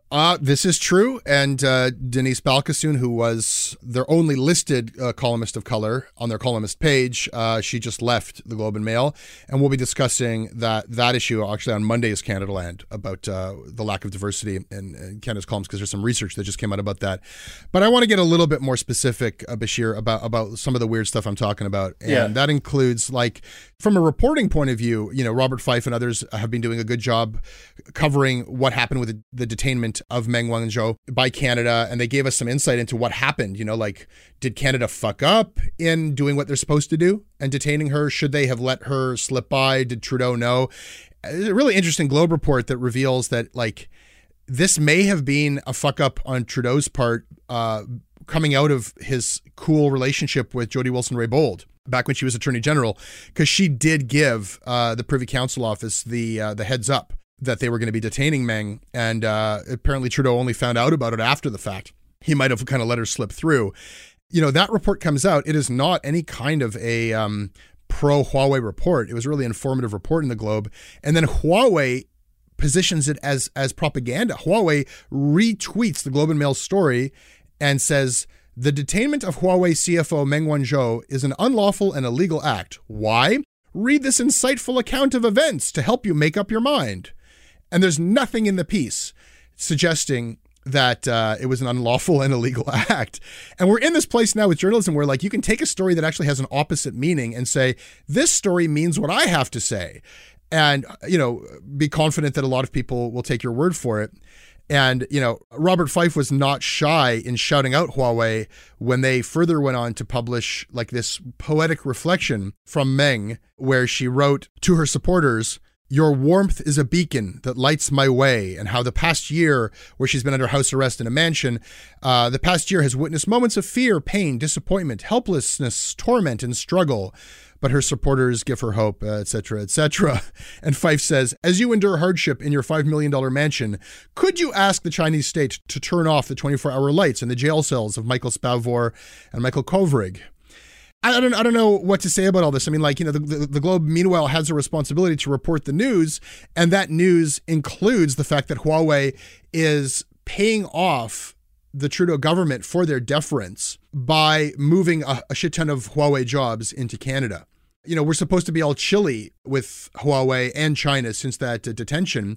Uh, this is true. And uh, Denise Balkasoon, who was their only listed uh, columnist of color on their columnist page, uh, she just left the Globe and Mail. And we'll be discussing that that issue actually on Monday's Canada Land about uh, the lack of diversity in, in Canada's columns, because there's some research that just came out about that. But I want to get a little bit more specific, uh, Bashir, about, about some of the weird stuff I'm talking about. And yeah. that includes, like, from a reporting point of view, you know, Robert Fife and others have been doing a good job covering what happened with the, the detainment of Meng Wanzhou by Canada, and they gave us some insight into what happened. You know, like, did Canada fuck up in doing what they're supposed to do and detaining her? Should they have let her slip by? Did Trudeau know? It's a really interesting Globe report that reveals that, like, this may have been a fuck up on Trudeau's part, uh, coming out of his cool relationship with Jody Wilson-Raybould back when she was Attorney General, because she did give uh, the Privy Council office the uh, the heads up that they were going to be detaining Meng, and uh, apparently Trudeau only found out about it after the fact. He might have kind of let her slip through. You know, that report comes out. It is not any kind of a um, pro-Huawei report. It was a really informative report in the Globe. And then Huawei positions it as as propaganda. Huawei retweets the Globe and Mail story and says, the detainment of Huawei C F O Meng Wanzhou is an unlawful and illegal act. Why? Read this insightful account of events to help you make up your mind. And there's nothing in the piece suggesting that uh, it was an unlawful and illegal act. And we're in this place now with journalism where, like, you can take a story that actually has an opposite meaning and say, this story means what I have to say. And, you know, be confident that a lot of people will take your word for it. And, you know, Robert Fife was not shy in shouting out Huawei when they further went on to publish, like, this poetic reflection from Meng, where she wrote to her supporters, your warmth is a beacon that lights my way, and how the past year, where she's been under house arrest in a mansion, uh, the past year has witnessed moments of fear, pain, disappointment, helplessness, torment, and struggle. But her supporters give her hope, uh, et cetera, et cetera. And Fife says, as you endure hardship in your five million dollars mansion, could you ask the Chinese state to turn off the twenty-four hour lights in the jail cells of Michael Spavor and Michael Kovrig? I don't I don't know what to say about all this. I mean, like, you know, the, the, the Globe, meanwhile, has a responsibility to report the news, and that news includes the fact that Huawei is paying off the Trudeau government for their deference by moving a, a shit ton of Huawei jobs into Canada. You know, we're supposed to be all chilly with Huawei and China since that uh, detention,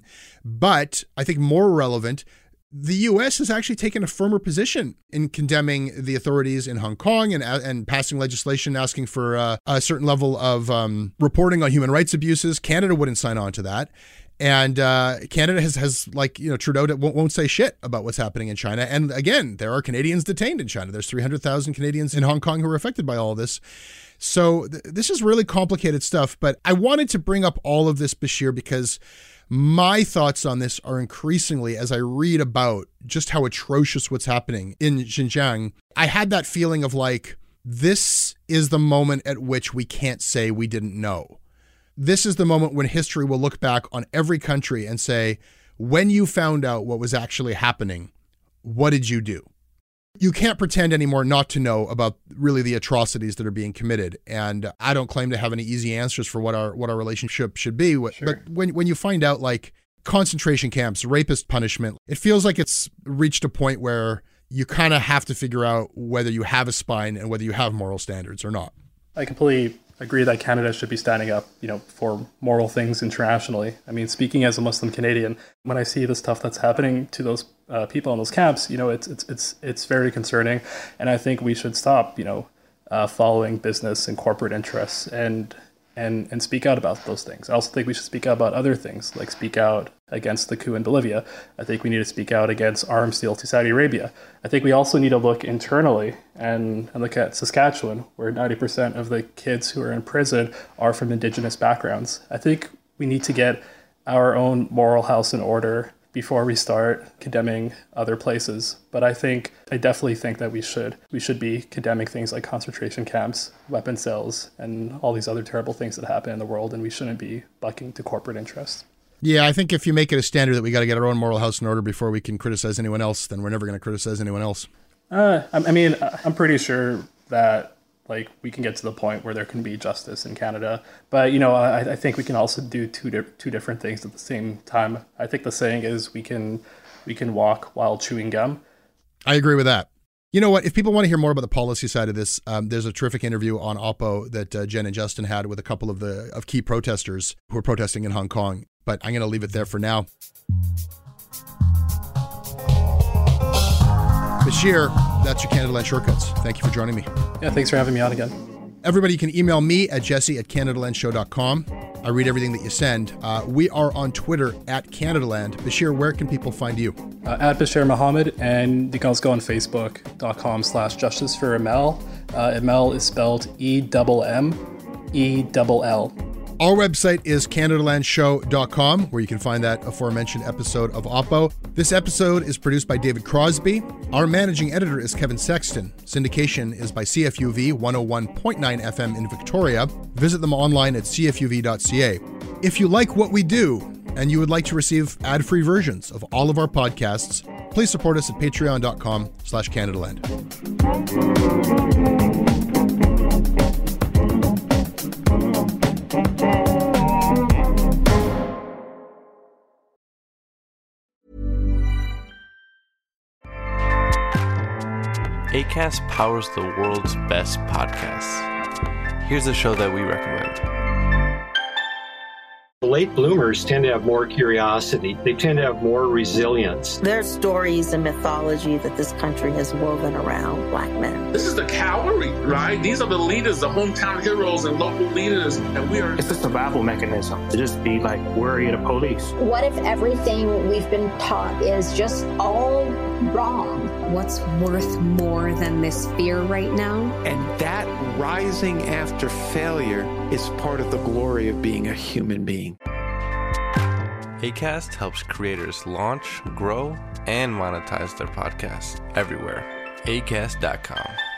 but I think more relevant, the U S has actually taken a firmer position in condemning the authorities in Hong Kong and and passing legislation asking for uh, a certain level of um, reporting on human rights abuses. Canada wouldn't sign on to that. And uh, Canada has, has like, you know, Trudeau won't, won't say shit about what's happening in China. And again, there are Canadians detained in China. There's three hundred thousand Canadians in Hong Kong who are affected by all of this. So th- this is really complicated stuff. But I wanted to bring up all of this, Bashir, because my thoughts on this are increasingly, as I read about just how atrocious what's happening in Xinjiang, I had that feeling of like, this is the moment at which we can't say we didn't know. This is the moment when history will look back on every country and say, when you found out what was actually happening, what did you do? You can't pretend anymore not to know about really the atrocities that are being committed. And I don't claim to have any easy answers for what our what our relationship should be. Sure. But when when you find out, like, concentration camps, rapist punishment, it feels like it's reached a point where you kind of have to figure out whether you have a spine and whether you have moral standards or not. I completely agree that Canada should be standing up, you know, for moral things internationally. I mean, speaking as a Muslim Canadian, when I see the stuff that's happening to those uh, people in those camps, you know, it's it's it's it's very concerning, and I think we should stop, you know, uh, following business and corporate interests and and and speak out about those things. I also think we should speak out about other things, like speak out against the coup in Bolivia. I think we need to speak out against arms deal to Saudi Arabia. I think we also need to look internally and, and look at Saskatchewan, where ninety percent of the kids who are in prison are from Indigenous backgrounds. I think we need to get our own moral house in order before we start condemning other places. But I think, I definitely think that we should we should be condemning things like concentration camps, weapon cells, and all these other terrible things that happen in the world, and we shouldn't be bucking to corporate interests. Yeah, I think if you make it a standard that we got to get our own moral house in order before we can criticize anyone else, then we're never going to criticize anyone else. Uh, I mean, I'm pretty sure that, like, we can get to the point where there can be justice in Canada. But, you know, I, I think we can also do two di- two different things at the same time. I think the saying is we can we can walk while chewing gum. I agree with that. You know what? If people want to hear more about the policy side of this, um, there's a terrific interview on Oppo that uh, Jen and Justin had with a couple of the of key protesters who are protesting in Hong Kong. But I'm going to leave it there for now. Bashir, that's your Canadaland Shortcuts. Thank you for joining me. Yeah, thanks for having me on again. Everybody can email me at jesse at canadalandshow dot com. I read everything that you send. Uh, we are on Twitter at Canadaland. Bashir, where can people find you? Uh, at Bashir Mohammed, and you can also go on facebook.com slash justice for Emel. Uh, Emel is spelled E M M E L L. Our website is canadaland show dot com, where you can find that aforementioned episode of Oppo. This episode is produced by David Crosby. Our managing editor is Kevin Sexton. Syndication is by C F U V one oh one point nine F M in Victoria. Visit them online at c f u v dot c a. If you like what we do and you would like to receive ad-free versions of all of our podcasts, please support us at patreon.com slash Canadaland. Acast powers the world's best podcasts. Here's a show that we recommend. Late bloomers tend to have more curiosity. They tend to have more resilience. There's stories and mythology that this country has woven around Black men. This is the cavalry, right? These are the leaders, the hometown heroes and local leaders, and we are... It's a survival mechanism to just be like worry of the police. What if everything we've been taught is just all wrong? What's worth more than this fear right now? And that rising after failure is part of the glory of being a human being. Acast helps creators launch, grow, and monetize their podcasts everywhere. acast dot com.